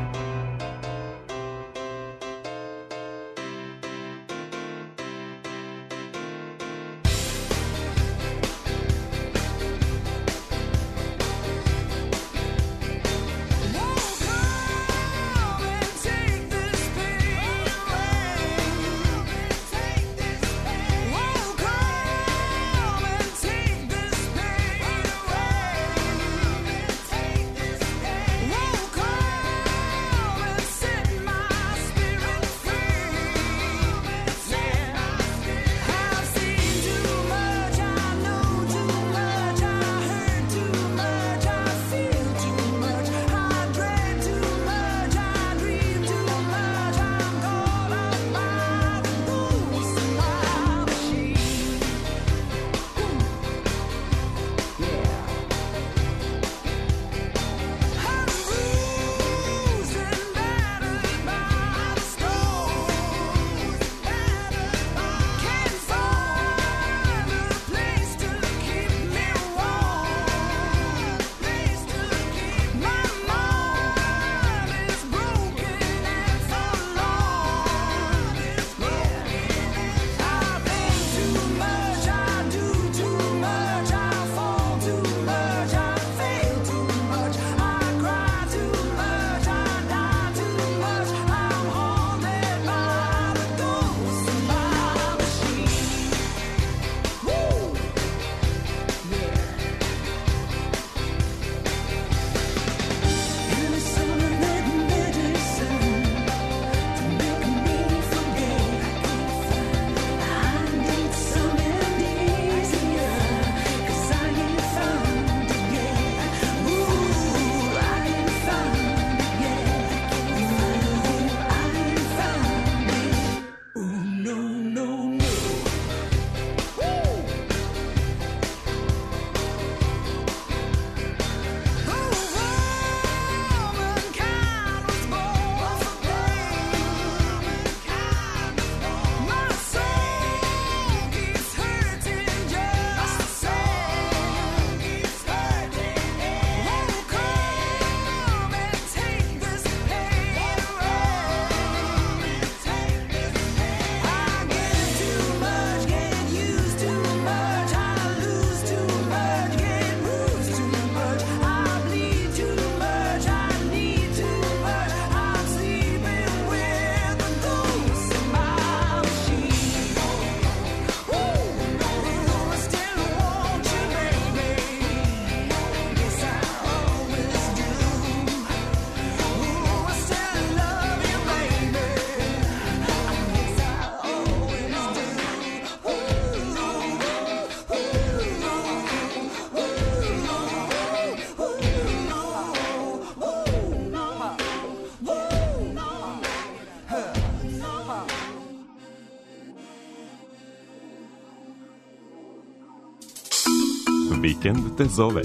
Vikend te zove.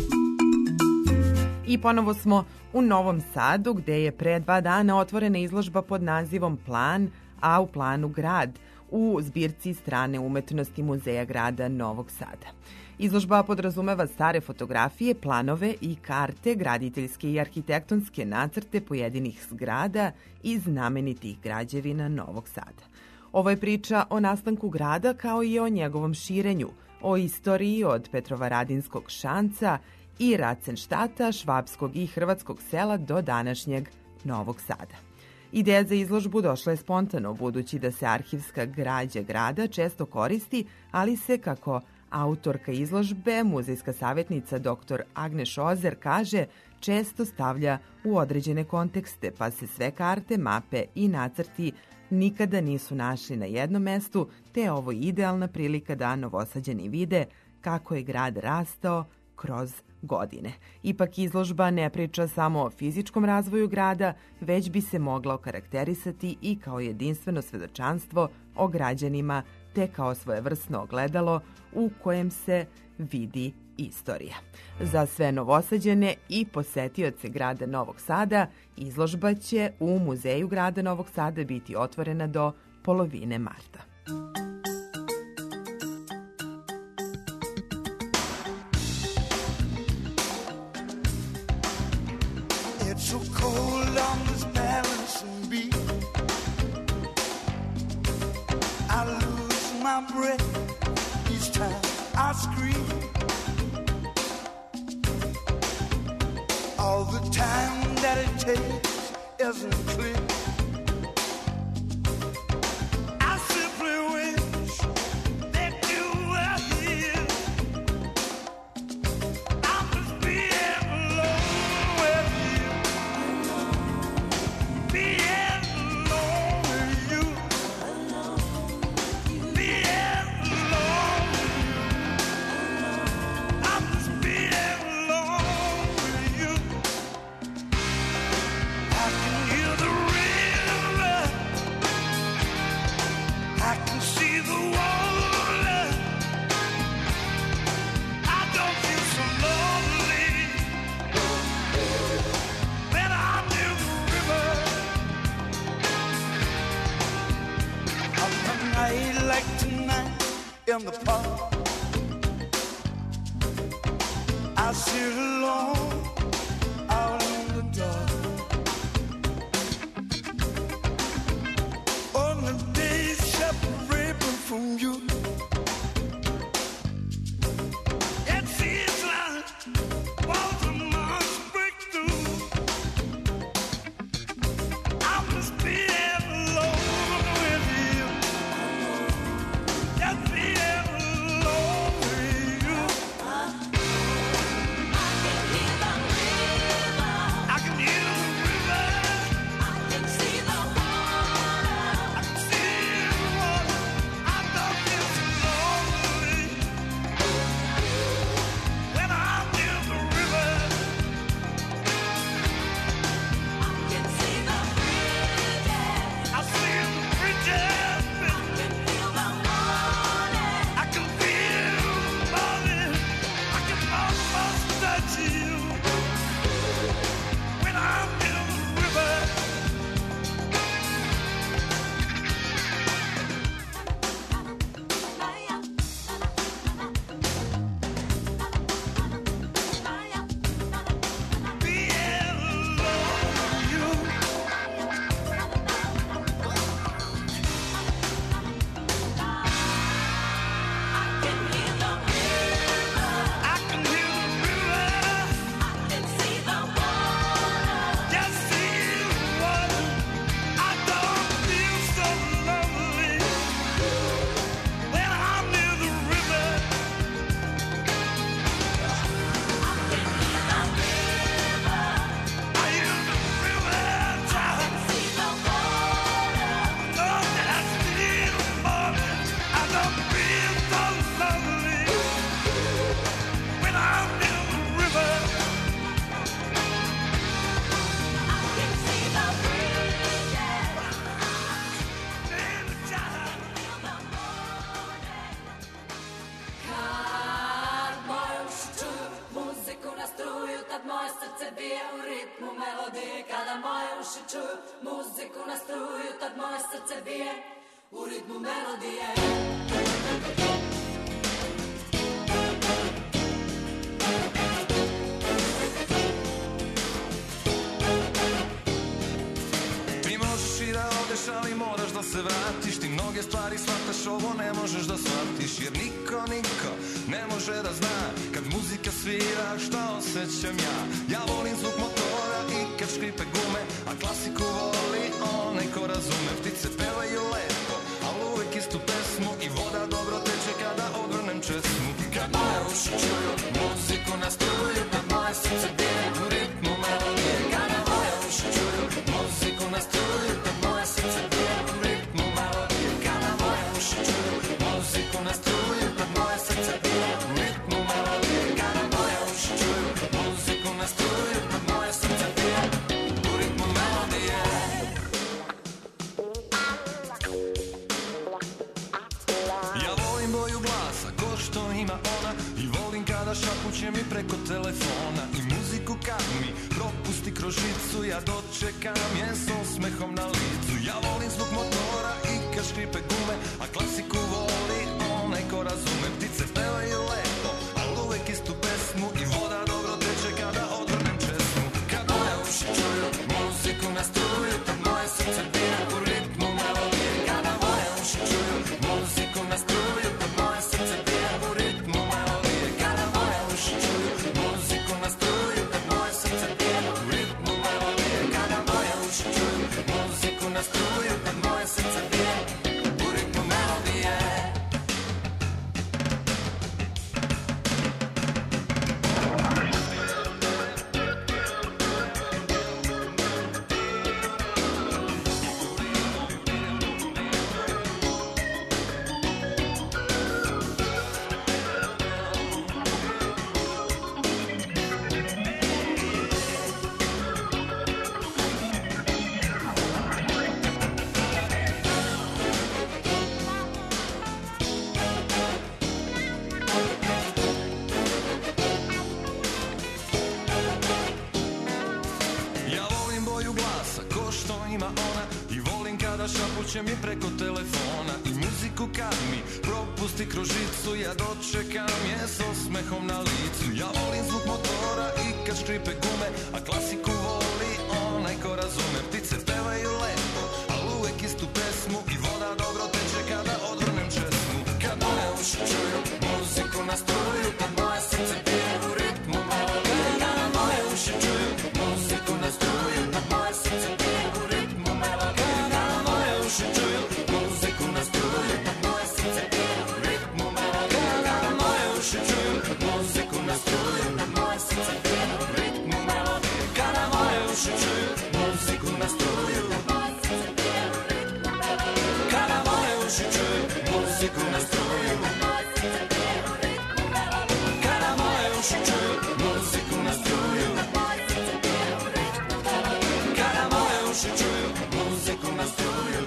I ponovo smo u Novom Sadu, gde je pre dva dana otvorena izložba pod nazivom Plan, a u planu grad, u zbirci strane umetnosti Muzeja grada Novog Sada. Izložba podrazumeva stare fotografije, planove i karte, graditeljske i arhitektonske nacrte pojedinih zgrada i znamenitih građevina Novog Sada. Ovo je priča o nastanku grada kao i o njegovom širenju, o istoriji od Petrovaradinskog šanca i Racenštata, švapskog i hrvatskog sela do današnjeg Novog Sada. Ideja za izložbu došla je spontano, budući da se arhivska građa grada često koristi, ali se, kako Autorka izložbe, muzejska savjetnica doktor Agneš Ozer, kaže često stavlja u određene kontekste, pa se sve karte, mape i nacrti nikada nisu našli na jednom mestu, te je ovo idealna prilika da Novosađani vide kako je grad rastao kroz godine. Ipak izložba ne priča samo o fizičkom razvoju grada, već bi se mogla okarakterisati i kao jedinstveno svedočanstvo o građanima, te kao svojevrsno ogledalo u kojem se vidi istorija. Za sve Novosađane i posetioce grada Novog Sada izložba će u Muzeju grada Novog Sada biti otvorena do polovine marta. It's so cold on this balancing beat. I lose my breath each time I scream. All the time that it takes isn't clear. I simply wish that you were here. I must be alone with you. Be alone with you. Be alone with you. I must be alone with you. I can hear the river. I can see the water. I don't feel so lonely when I'm near the river. On a night like tonight in the park, I sit alone out in the dark. On the days separated from you, it seems like walls of must break through. I must be alone with you. Just be alone with you. I can hear the river. I can see the water. I can see the water. I don't feel so lonely when I'm near the river. I can see the bridges. I see the bridges. I can feel the morning. I can feel the morning. I can almost touch you when I'm near the river. Be alone with you. I can hear the river. I can hear the river. I can see the water. Just see the water. I don't feel so lonely when I'm near the river. I can hear the river. I hear the river. I can see the water. Oh, that I see the water. I don't feel so lonely when I'm near the river. I can see the bridges. Kad moje uši čuju muziku na struju, tad moje srce bije u ritmu melodije. Kada moje uši čuju muziku na struju, tad moje srce bije u ritmu melodije. Ti možeš i da odeš, ali moraš da se vratiš. Ti mnoge stvari shvataš, ovo ne možeš da shvatiš. Jer niko, niko ne može da zna kad muzika svira šta osjećam ja. Ja volim zvuk motora i kad škripe gume, a klasiku voli onaj ko razume. Ptice pevaju lepo, ali uvek istu pesmu i voda dobro teče kada odvrnem česmu. uši čuju muziku na struju, kad moje srce bije u ritmu melodije. Kada moje uši čuju muziku na struju, kad moje srce bije u ritmu melodije. Kada moje uši čuju muziku na struju, kad moje srce bije u ritmu melodije. Kada moje uši čuju muziku na struju, kad moje srce bije u ritmu melodije. Ja volim boju glasa, ko što ima ona, i volim kada šapuće mi preko telefona. I muziku kad mi propusti kroz žicu, ja dočekam je s osmehom na licu. Ja volim zvuk motora i kad škripe gume, a klasiku voli onaj ko razume. Ptice pevaju lepo, al uvek istu pesmu, i voda dobro teče kada odvrnem česmu. Kad moje uši čuju muziku na struju, kad moje srce bije u ritmu melodije. Kada moje uši čuju muziku na struju, kad moje srce bije u ritmu melodije. Kada moje uši čuju muziku na struju, kad moje srce bije u ritmu melodije. Kada moje uši čuju muziku na struju, kad moje srce bije u ritmu melodije. Ja volim boju glasa, ko što ima ona, i volim kada šapuće mi preko telefona. I muziku kad mi propusti kroz žicu, ja dočekam je s osmehom na licu. Ja volim zvuk motora i kad škripe gume, a klasiku voli onaj ko razume. Ptice pevaju lepo, al uvek istu pesmu, i voda dobro teče kada odvrnem česmu. Kad moje uši čuju muziku na struju, kad moje srce bije u ritmu melodije. Kada moje uši čuju muziku na struju, kad moje srce bije u ritmu melodije. Kada moje uši čuju muziku na struju, kad moje srce bije u ritmu melodije. Kada moje uši čuju muziku na struju, kad moje srce bije u ritmu melodije. Kada moje uši čuju muziku na struju, kada moje uši čuju muziku na struju, kada moje uši čuju muziku na struju, kada moje uši čuju muziku na struju.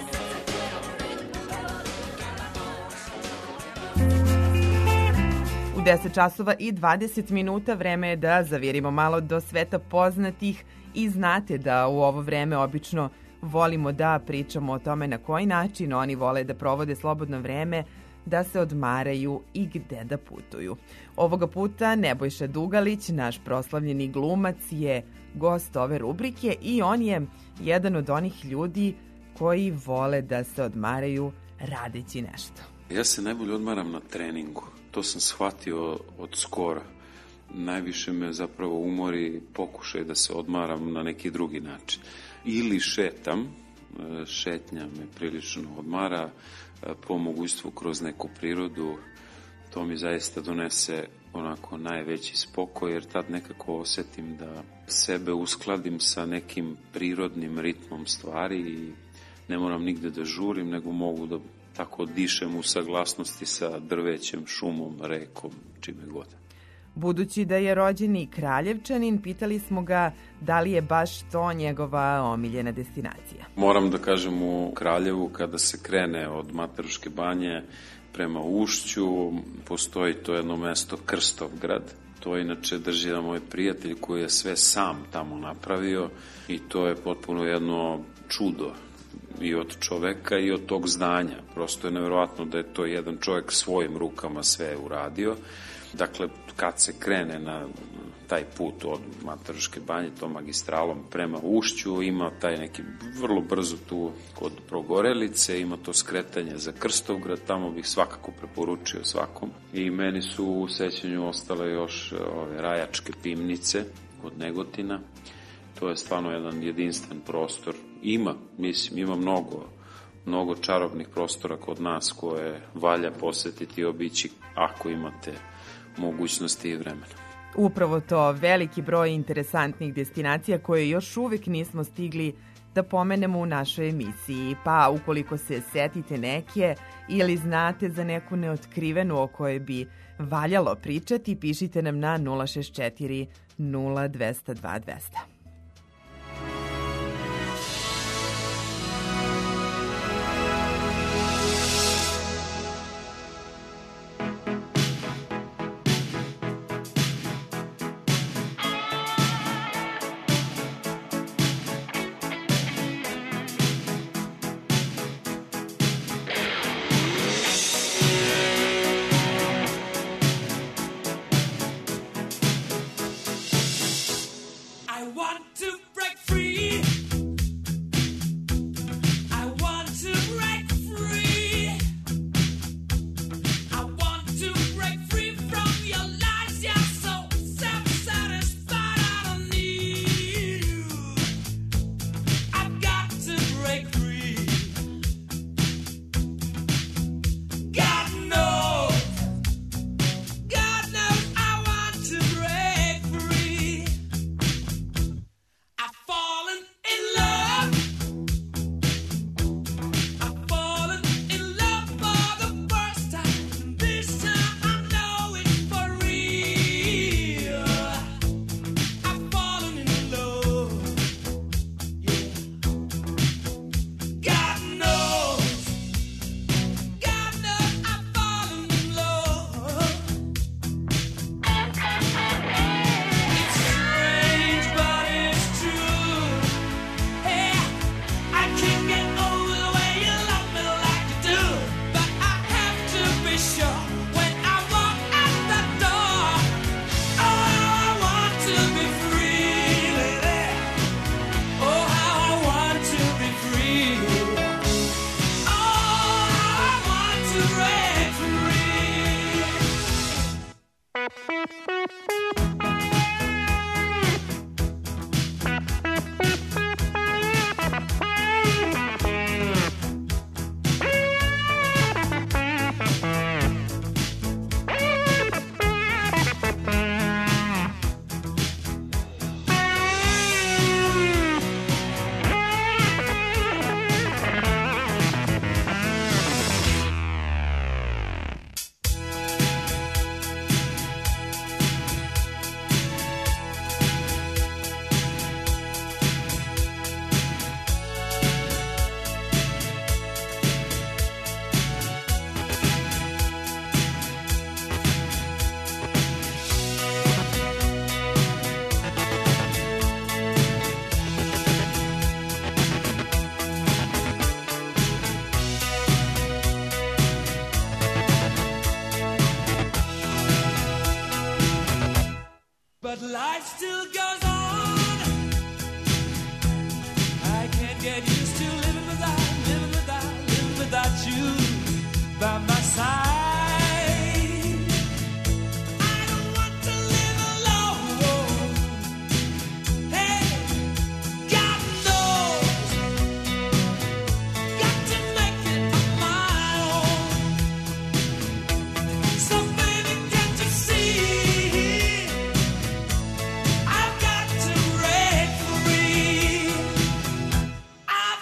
U deset časova i dvadeset minuta vreme je da zavirimo malo do sveta poznatih i znate da u ovo vreme obično volimo da pričamo o tome na koji način oni vole da provode slobodno vreme, da se odmaraju i gde da putuju. Ovoga puta Nebojša Dugalić, naš proslavljeni glumac, je gost ove rubrike i on je jedan od onih ljudi koji vole da se odmaraju radeći nešto. Ja se najbolje odmaram na treningu. To sam shvatio od skora. Najviše me zapravo umori pokušaj da se odmaram na neki drugi način. Ili šetam, šetnja me prilično odmara, po mogućstvu kroz neku prirodu. To mi zaista donese onako najveći spokoj, jer tad nekako osetim da sebe uskladim sa nekim prirodnim ritmom stvari i ne moram nigde da žurim, nego mogu da tako dišem u saglasnosti sa drvećem, šumom, rekom, čime god. Budući da je rođeni Kraljevčanin, pitali smo ga da li je baš to njegova omiljena destinacija. Moram da kažem, u Kraljevu kada se krene od Mataruške banje prema Ušću, postoji to jedno mesto Krstovgrad. To inače drži jedan moj prijatelj koji je sve sam tamo napravio i to je potpuno jedno čudo i od čoveka i od tog zdanja. Prosto je nevjerovatno da je to jedan čovek svojim rukama sve uradio. Dakle, kad se krene na taj put od Mataruške banje, tom magistralom prema Ušću, ima taj neki vrlo brzo tu kod Progorelice, ima to skretanje za Krstovgrad, tamo bih svakako preporučio svakom. I meni su u sećanju ostale još ove Rajačke pivnice kod Negotina. To je stvarno jedan jedinstven prostor. Ima, mislim, ima mnogo, mnogo čarobnih prostora kod nas koje valja posetiti i obići ako imate mogućnosti i vremena. Upravo to, veliki broj interesantnih destinacija koje još uvek nismo stigli da pomenemo u našoj emisiji. Pa ukoliko se setite neke ili znate za neku neotkrivenu o kojoj bi valjalo pričati, pišite nam na nula šest četiri nula dva zero dva dva zero zero. But life still goes on. I can't get used to living without, living without, living without you by my side. I don't want to live alone. Hey, God knows, got to make it on my own. So baby, can't you see? I've got to break free. I've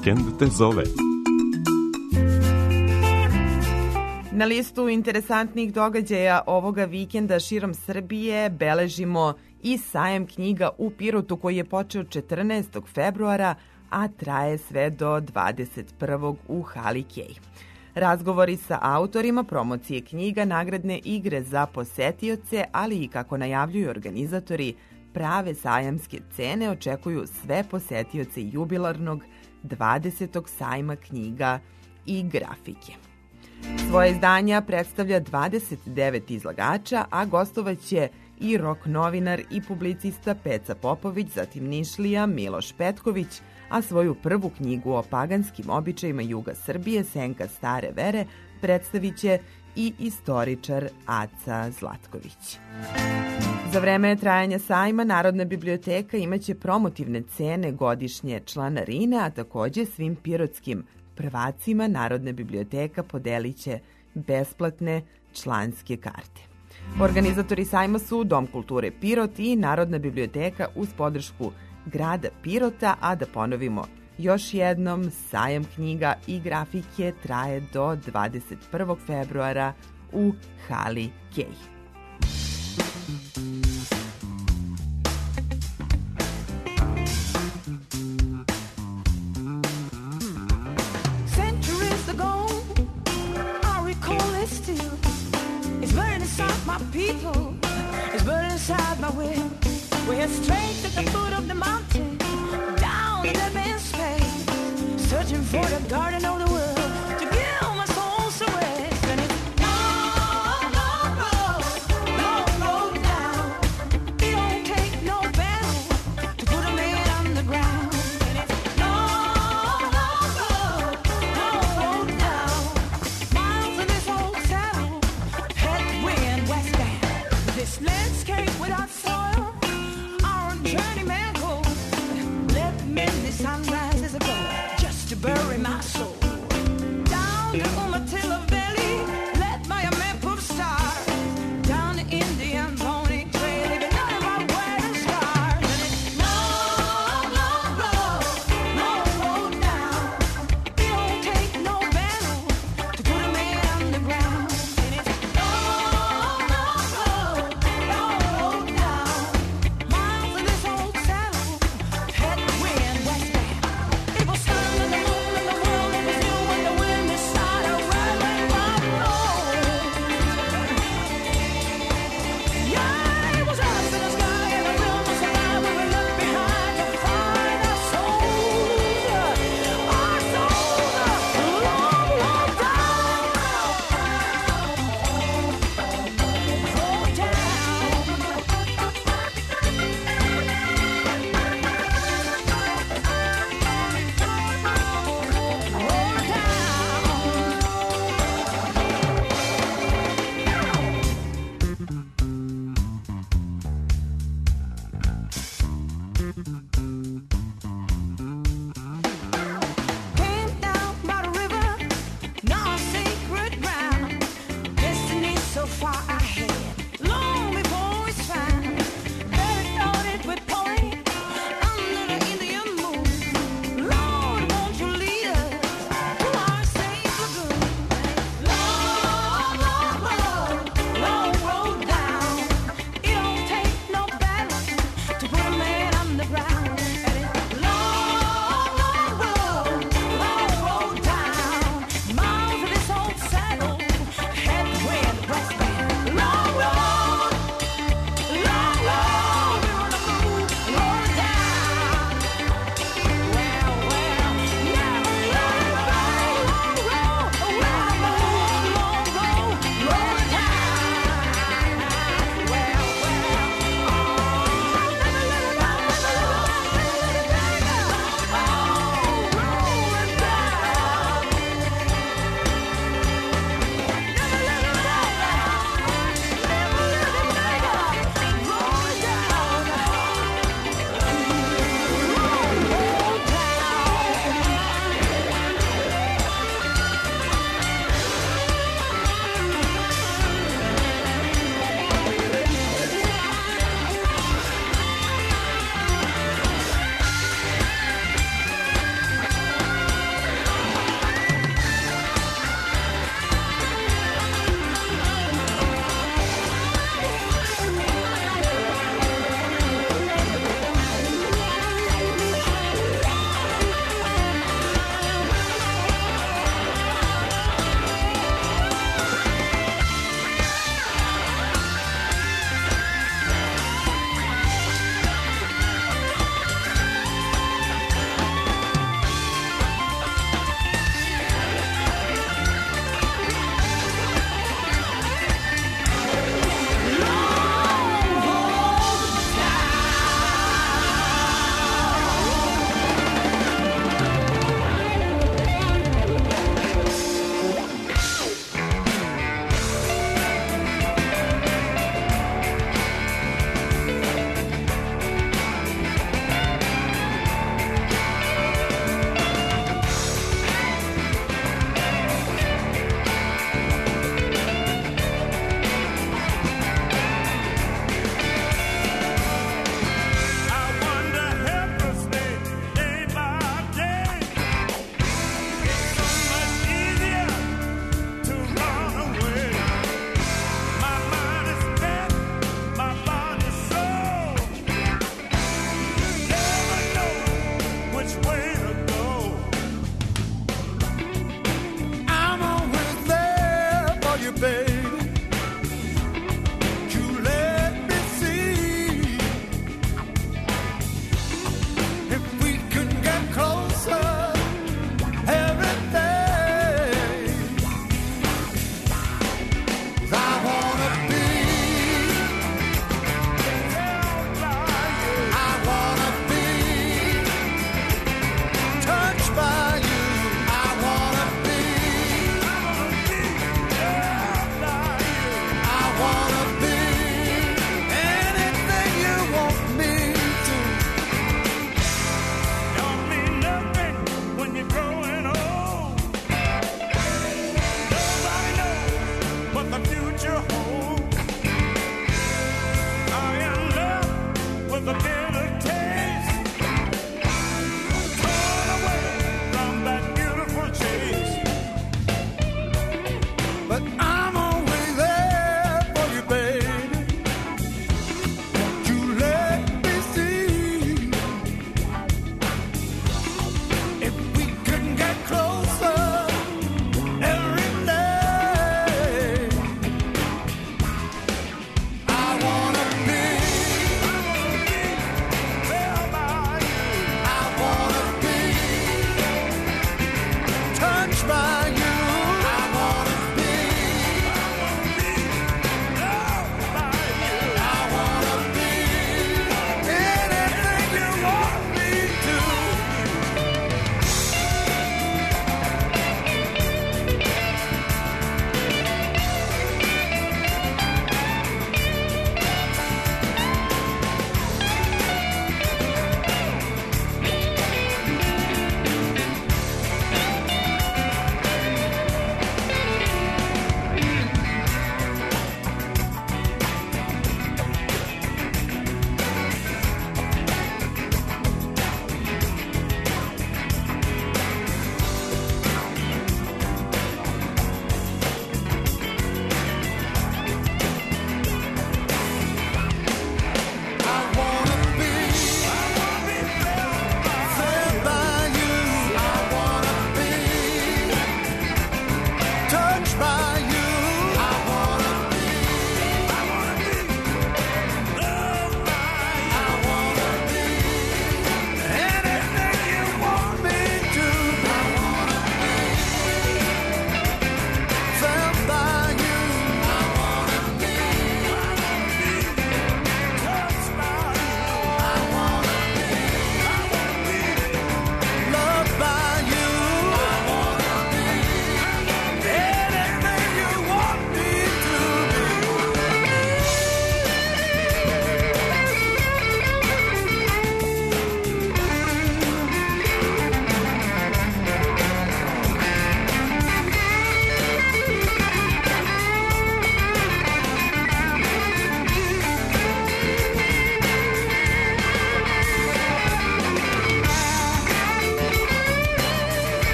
vikend te zove. Na listu interesantnih događaja ovoga vikenda širom Srbije beležimo i sajam knjiga u Pirotu koji je počeo četrnaestog februara, a traje sve do dvadeset prvog u hali Kej. Razgovori sa autorima, promocije knjiga, nagradne igre za posetioce, ali i kako najavljuju organizatori, prave sajamske cene očekuju sve posetioce jubilarnog dvadesetog sajma knjiga i grafike. Svoje izdanja predstavlja dvadeset devet izlagača, a gostovaće i rok novinar i publicista Peca Popović, zatim Nišlija Miloš Petković, a svoju prvu knjigu o paganskim običajima juga Srbije, Senka stare vere, predstavit će i istoričar Aca Zlatković. Za vreme trajanja sajma Narodna biblioteka imaće promotivne cene godišnje članarine, a takođe svim pirotskim prvacima Narodna biblioteka podelit će besplatne članske karte. Organizatori sajma su Dom kulture Pirot i Narodna biblioteka uz podršku grada Pirota, a da ponovimo još jednom, sajam knjiga i grafike traje do dvadeset prvog februara u hali Kej. Centuries ago, I recall it still. It's burning inside my people. It's burning inside my will. We head straight to the foot of the mountain, down in the man's space, searching for the garden of the world to give my soul some rest. And it's long, long road, long road down. It don't take no battle to put a man on the ground. And it's long, long road, long road down. Miles of this old saddle, head wind westbound. This landscape without soil, journeyman goes, let many sunrises ago, just to bury my soul. Down the Umatilla Valley, led by a man of stars, down the Indian pony trail, leaving none of our wedding stars. And it's long, long road, long road down. It don't take no battle to put a man on the ground. And it's long, long road, long road down. Miles of this old saddle, head wind westbound. It was sun and the moon and the world, it was new when the wind started whirling rock roll. Yeah, it was us in the sky and the wind was alive. We were left behind to find our souls, our souls, long, long down, oh came down by the river, now a sacred ground. Destiny so far ahead, long before it's found. Better started with point under the Indian moon. Lord, won't you lead us to our safe lagoon? Long, long road, long road down. It don't take no battle to put a man on the ground.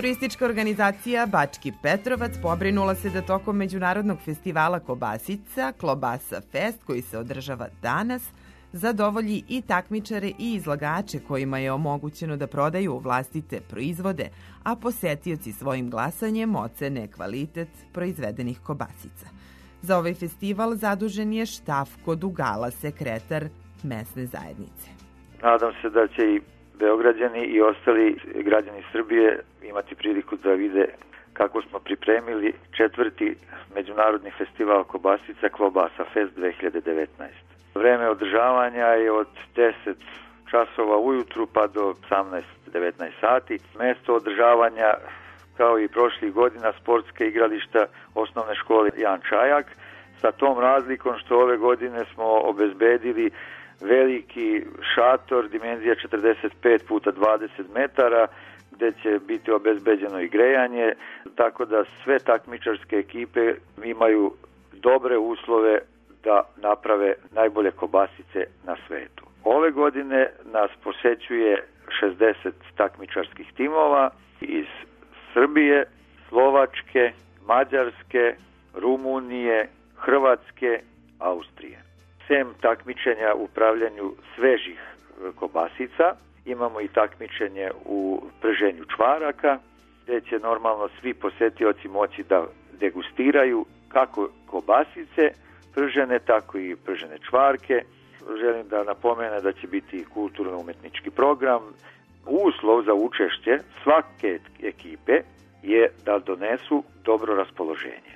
Turistička organizacija Bački Petrovac pobrinula se da tokom Međunarodnog festivala kobasica Klobasa Fest, koji se održava danas, zadovolji i takmičare i izlagače kojima je omogućeno da prodaju vlastite proizvode, a posetioci svojim glasanjem ocene kvalitet proizvedenih kobasica. Za ovaj festival zadužen je Štafko Dugala, sekretar mesne zajednice. Nadam se da će i Beograđani i ostali građani Srbije imati priliku da vide kako smo pripremili četvrti međunarodni festival kobasica Klobasa Fest dve hiljade devetnaest. Vreme održavanja je od deset časova ujutru pa do osamnaest devetnaest sati. Mesto održavanja, kao i prošlih godina, sportska igrališta osnovne škole Jan Čajak, sa tom razlikom što ove godine smo obezbedili veliki šator, dimenzija četrdeset pet puta dvadeset metara, gde će biti obezbeđeno i grejanje, tako da sve takmičarske ekipe imaju dobre uslove da naprave najbolje kobasice na svetu. Ove godine nas posećuje šezdeset takmičarskih timova iz Srbije, Slovačke, Mađarske, Rumunije, Hrvatske, Austrije. Sem takmičenja u pravljanju svežih kobasica, imamo i takmičenje u prženju čvaraka, gde će normalno svi posetioci moći da degustiraju kako kobasice pržene, tako i pržene čvarke. Želim da napomene da će biti kulturno-umetnički program. Uslov za učešće svake ekipe je da donesu dobro raspoloženje.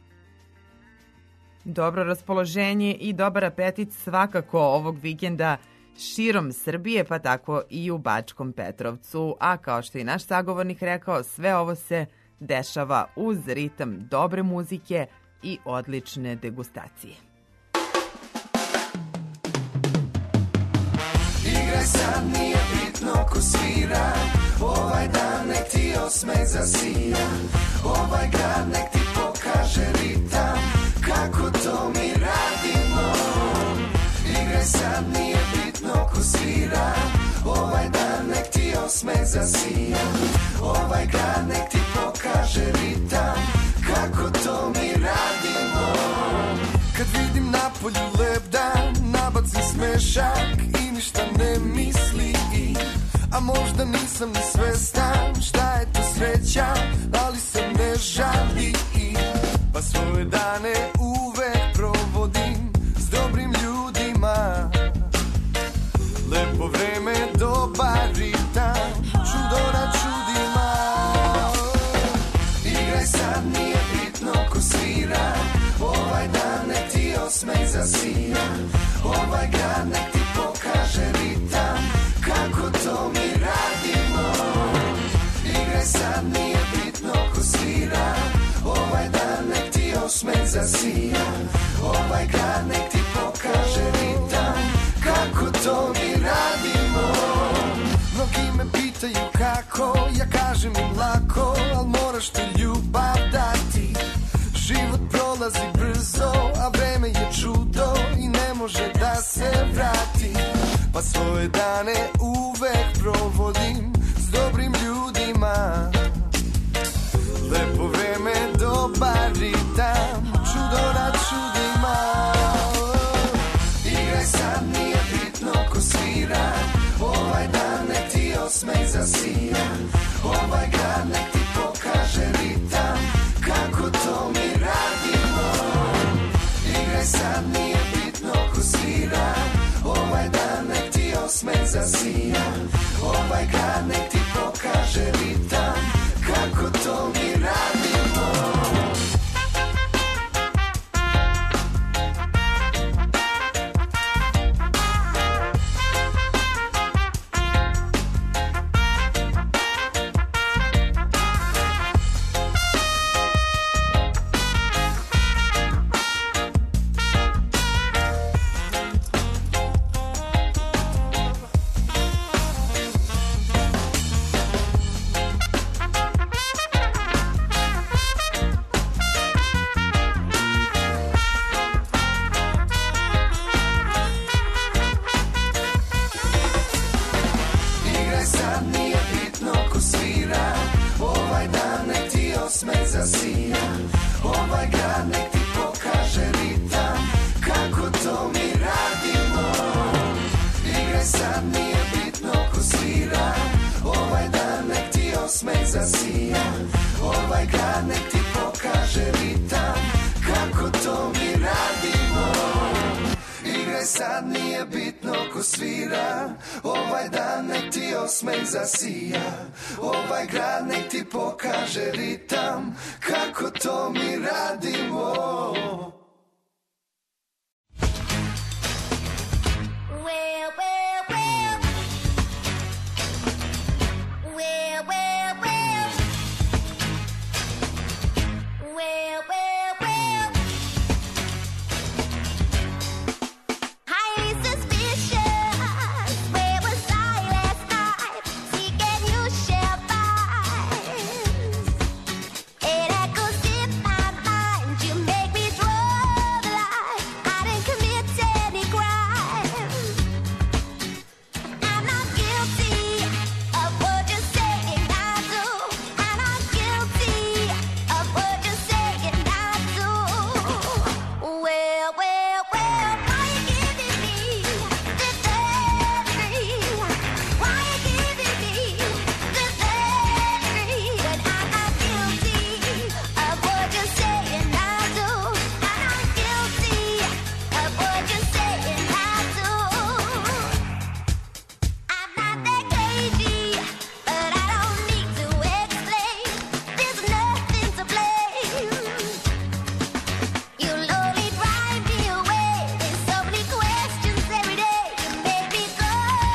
Dobro raspoloženje i dobar apetit svakako ovog vikenda širom Srbije, pa tako i u Bačkom Petrovcu. A kao što je naš sagovornik rekao, sve ovo se dešava uz ritam dobre muzike i odlične degustacije. Igraj sad, nije bitno ko svira, ovaj dan nek ti osmeh zasija, ovaj grad nek ti pokaže ritam, kako to mi radimo. Igraj sad, nije bitno ko svira, ovaj dan nek ti osmeh zasija, ovaj grad nek ti pokaže ritam, kako to mi radimo. Kad vidim na polju lep dan, nabacim smešak i ništa ne misli, a možda nisam ni svestan šta je to sreća, ali se ne žali, pa svoje dane uvek provodim s dobrim ljudima. Lepo vreme, dobar ritam, čudo na čudima. Igraj sad, nije bitno ko svira, ovaj dan nek ti osmeh zasija, ovaj grad nek ti pokaže ritam, kako to mi radimo. Igraj sad, nije bitno ko svira, ovaj dan nek ti osmeh zasija, ovaj grad nek ti pokaže ritam, kako to mi radimo. Mnogi me pitaju kako, ja kažem im lako, al moraš ti ljubav dati. Život prolazi brzo, a vreme je čudo i ne može da se vrati, pa svoje dane uvek provodim s dobrim ljudima. Lepo vreme, dobar ritam, čudo na čudima. Igraj sad, nije bitno ko svira, ovaj dan nek ti osmeh zasija, ovaj grad nek ti pokaže ritam, kako to mi radimo. Igraj sad, nije bitno ko svira, ovaj dan nek ti osmeh zasija, ovaj grad nek ti pokaže ritam, kako to mi radimo. osmeh zasija. Ovaj grad nek ti pokaže ritam, kako to mi radimo. Igraj sad, nije bitno ko svira, ovaj dan nek ti osmeh zasija. Ovaj grad nek ti pokaže ritam, kako to mi radimo. Igraj sad, nije bitno ko svira, ovaj dan nek ti osmeh zasija. Ovaj grad nek ti pokaže ritam, kako to mi radimo. Well, well, well. Well, well, well. Well, well, well. Highly suspicious. Where was I last night? Seeking you shall find. It echoes in my mind. You make me draw the line. I didn't commit any crime. I'm not guilty of what you're saying I do. I'm not guilty of what you're saying I do. Well, well, well, why you giving me the third degree? Why you giving me the third degree when I'm not guilty of what you're saying I do? I'm not guilty of what you're saying I do. I'm not that crazy, but I don't need to explain. There's nothing to blame. You'll only drive me away. There's so many questions every day. You make me go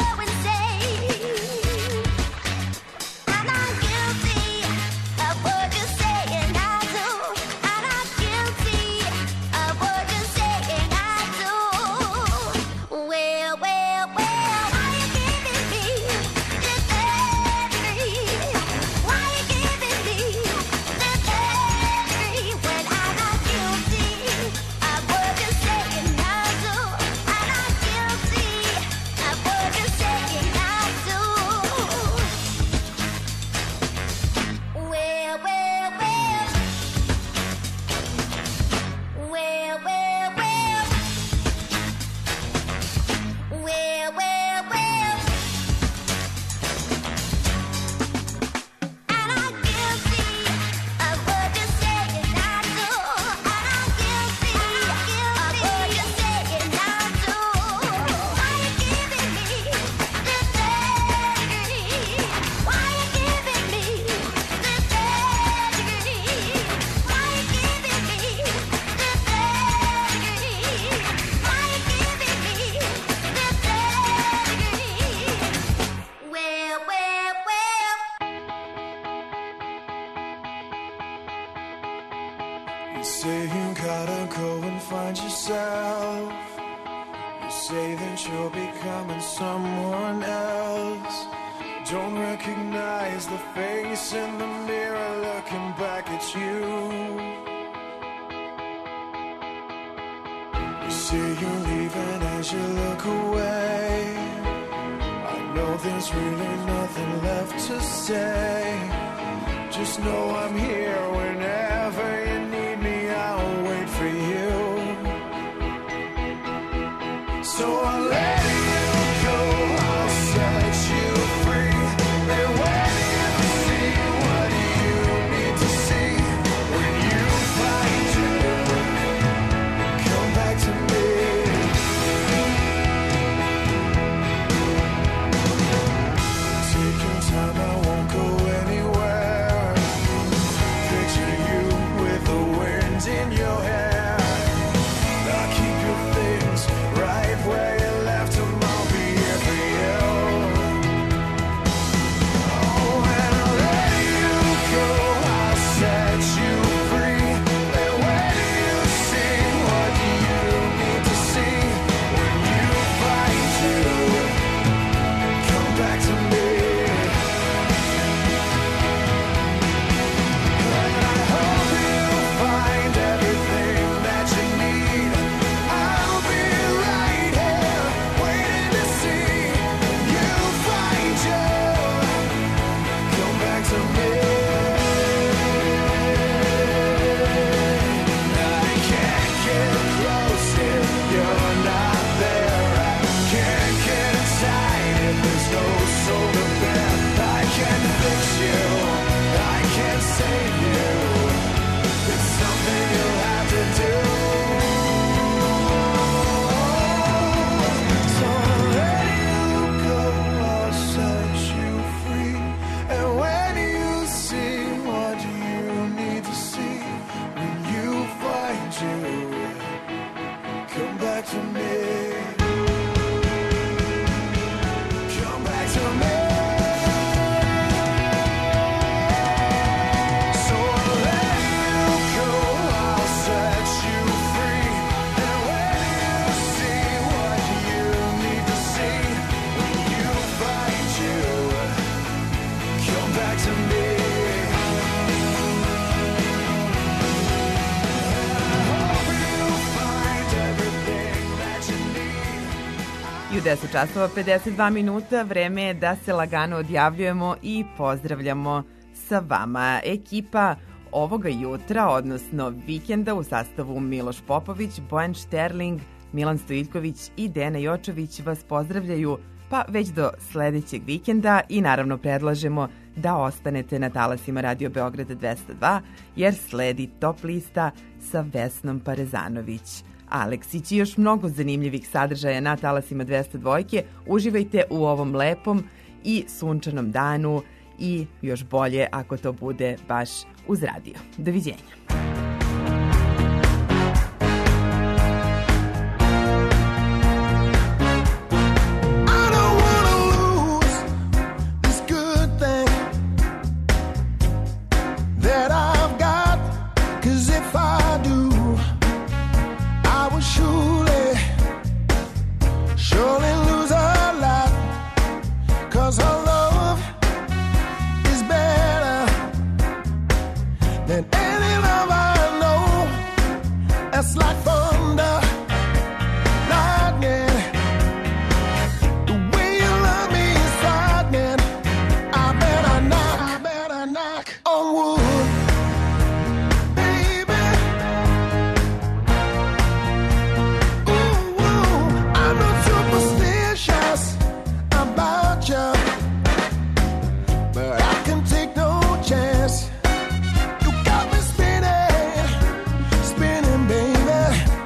insane. I'm not guilty of what you're saying I do. I'm not guilty of what you're saying I do. Well, well, well, why you giving me the third degree? Why you giving me the third degree when I'm not guilty of what you're saying I do? I'm not guilty of what you're saying I do. Well, well, well. Well, well, well. Well, well, well. I'm not guilty of what you're saying I do. I'm not guilty of what you're saying I do. Why you giving me the third degree? Why you giving me the third degree? Why you giving me the third degree? Why you giving me the third degree? Well, well, well. You say you gotta go and find yourself. You say that you're becoming someone else. Don't recognize the face in the mirror looking back at you. You say you're leaving as you look away. I know there's really nothing left to say. Just know I'm here whenever you need me. I'll wait for you. So I'll let you go. I'll set you free. And when you see what you need to see, when you find you, come back to me. Take your time, I won't go anywhere. Picture you with the wind in your hair. I'll keep your things right where you. Come back to me. Come back to me. So I'll let you go, I'll set you free. And when you see what you need to see, when you find you, come back to me. I u deset časova pedeset dva minuta vreme je da se lagano odjavljujemo i pozdravljamo sa vama. Ekipa ovoga jutra, odnosno vikenda u sastavu Miloš Popović, Bojan Šterling, Milan Stojiljković i Dena Jočović vas pozdravljaju pa već do sledećeg vikenda i naravno predlažemo da ostanete na talasima Radio Beograda dvesta dva jer sledi Top lista sa Vesnom Parezanović. Aleksić i još mnogo zanimljivih sadržaja na talasima dvesta dva. Uživajte u ovom lepom i sunčanom danu i još bolje ako to bude baš uz radio. Doviđenja. Spinning, baby.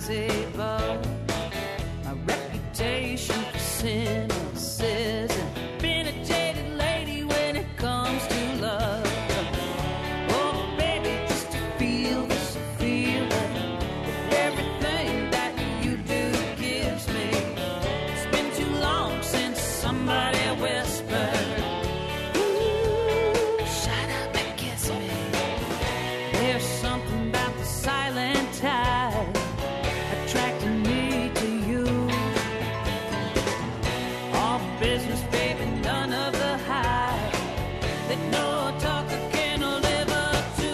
saber. My reputation for cynicism. Been a jaded lady when it comes to love. Oh, baby, just to feel this feeling. Everything that you do gives me. It's been too long since somebody whispered, ooh, shut up and kiss me. There's something about the silent tide attracting me to you. All business, baby, none of the hype that no talker can live up to.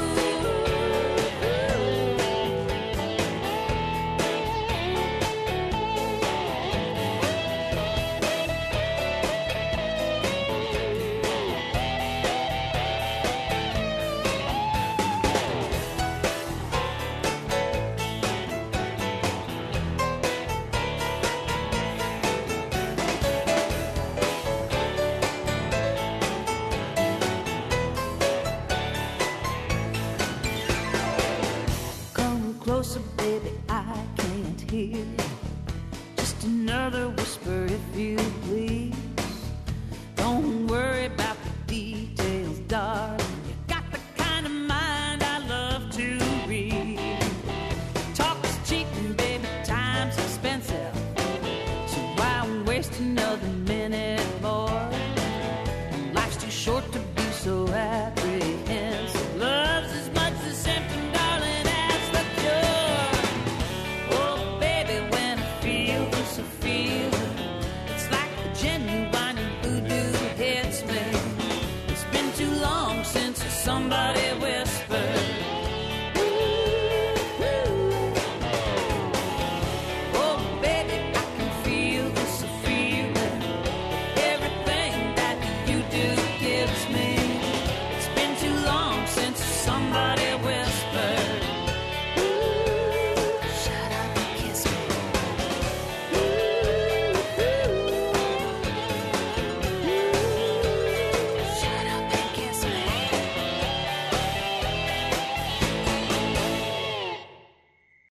Come closer, baby, I can't hear. Just another whisper if you please. Don't worry about the details, darling.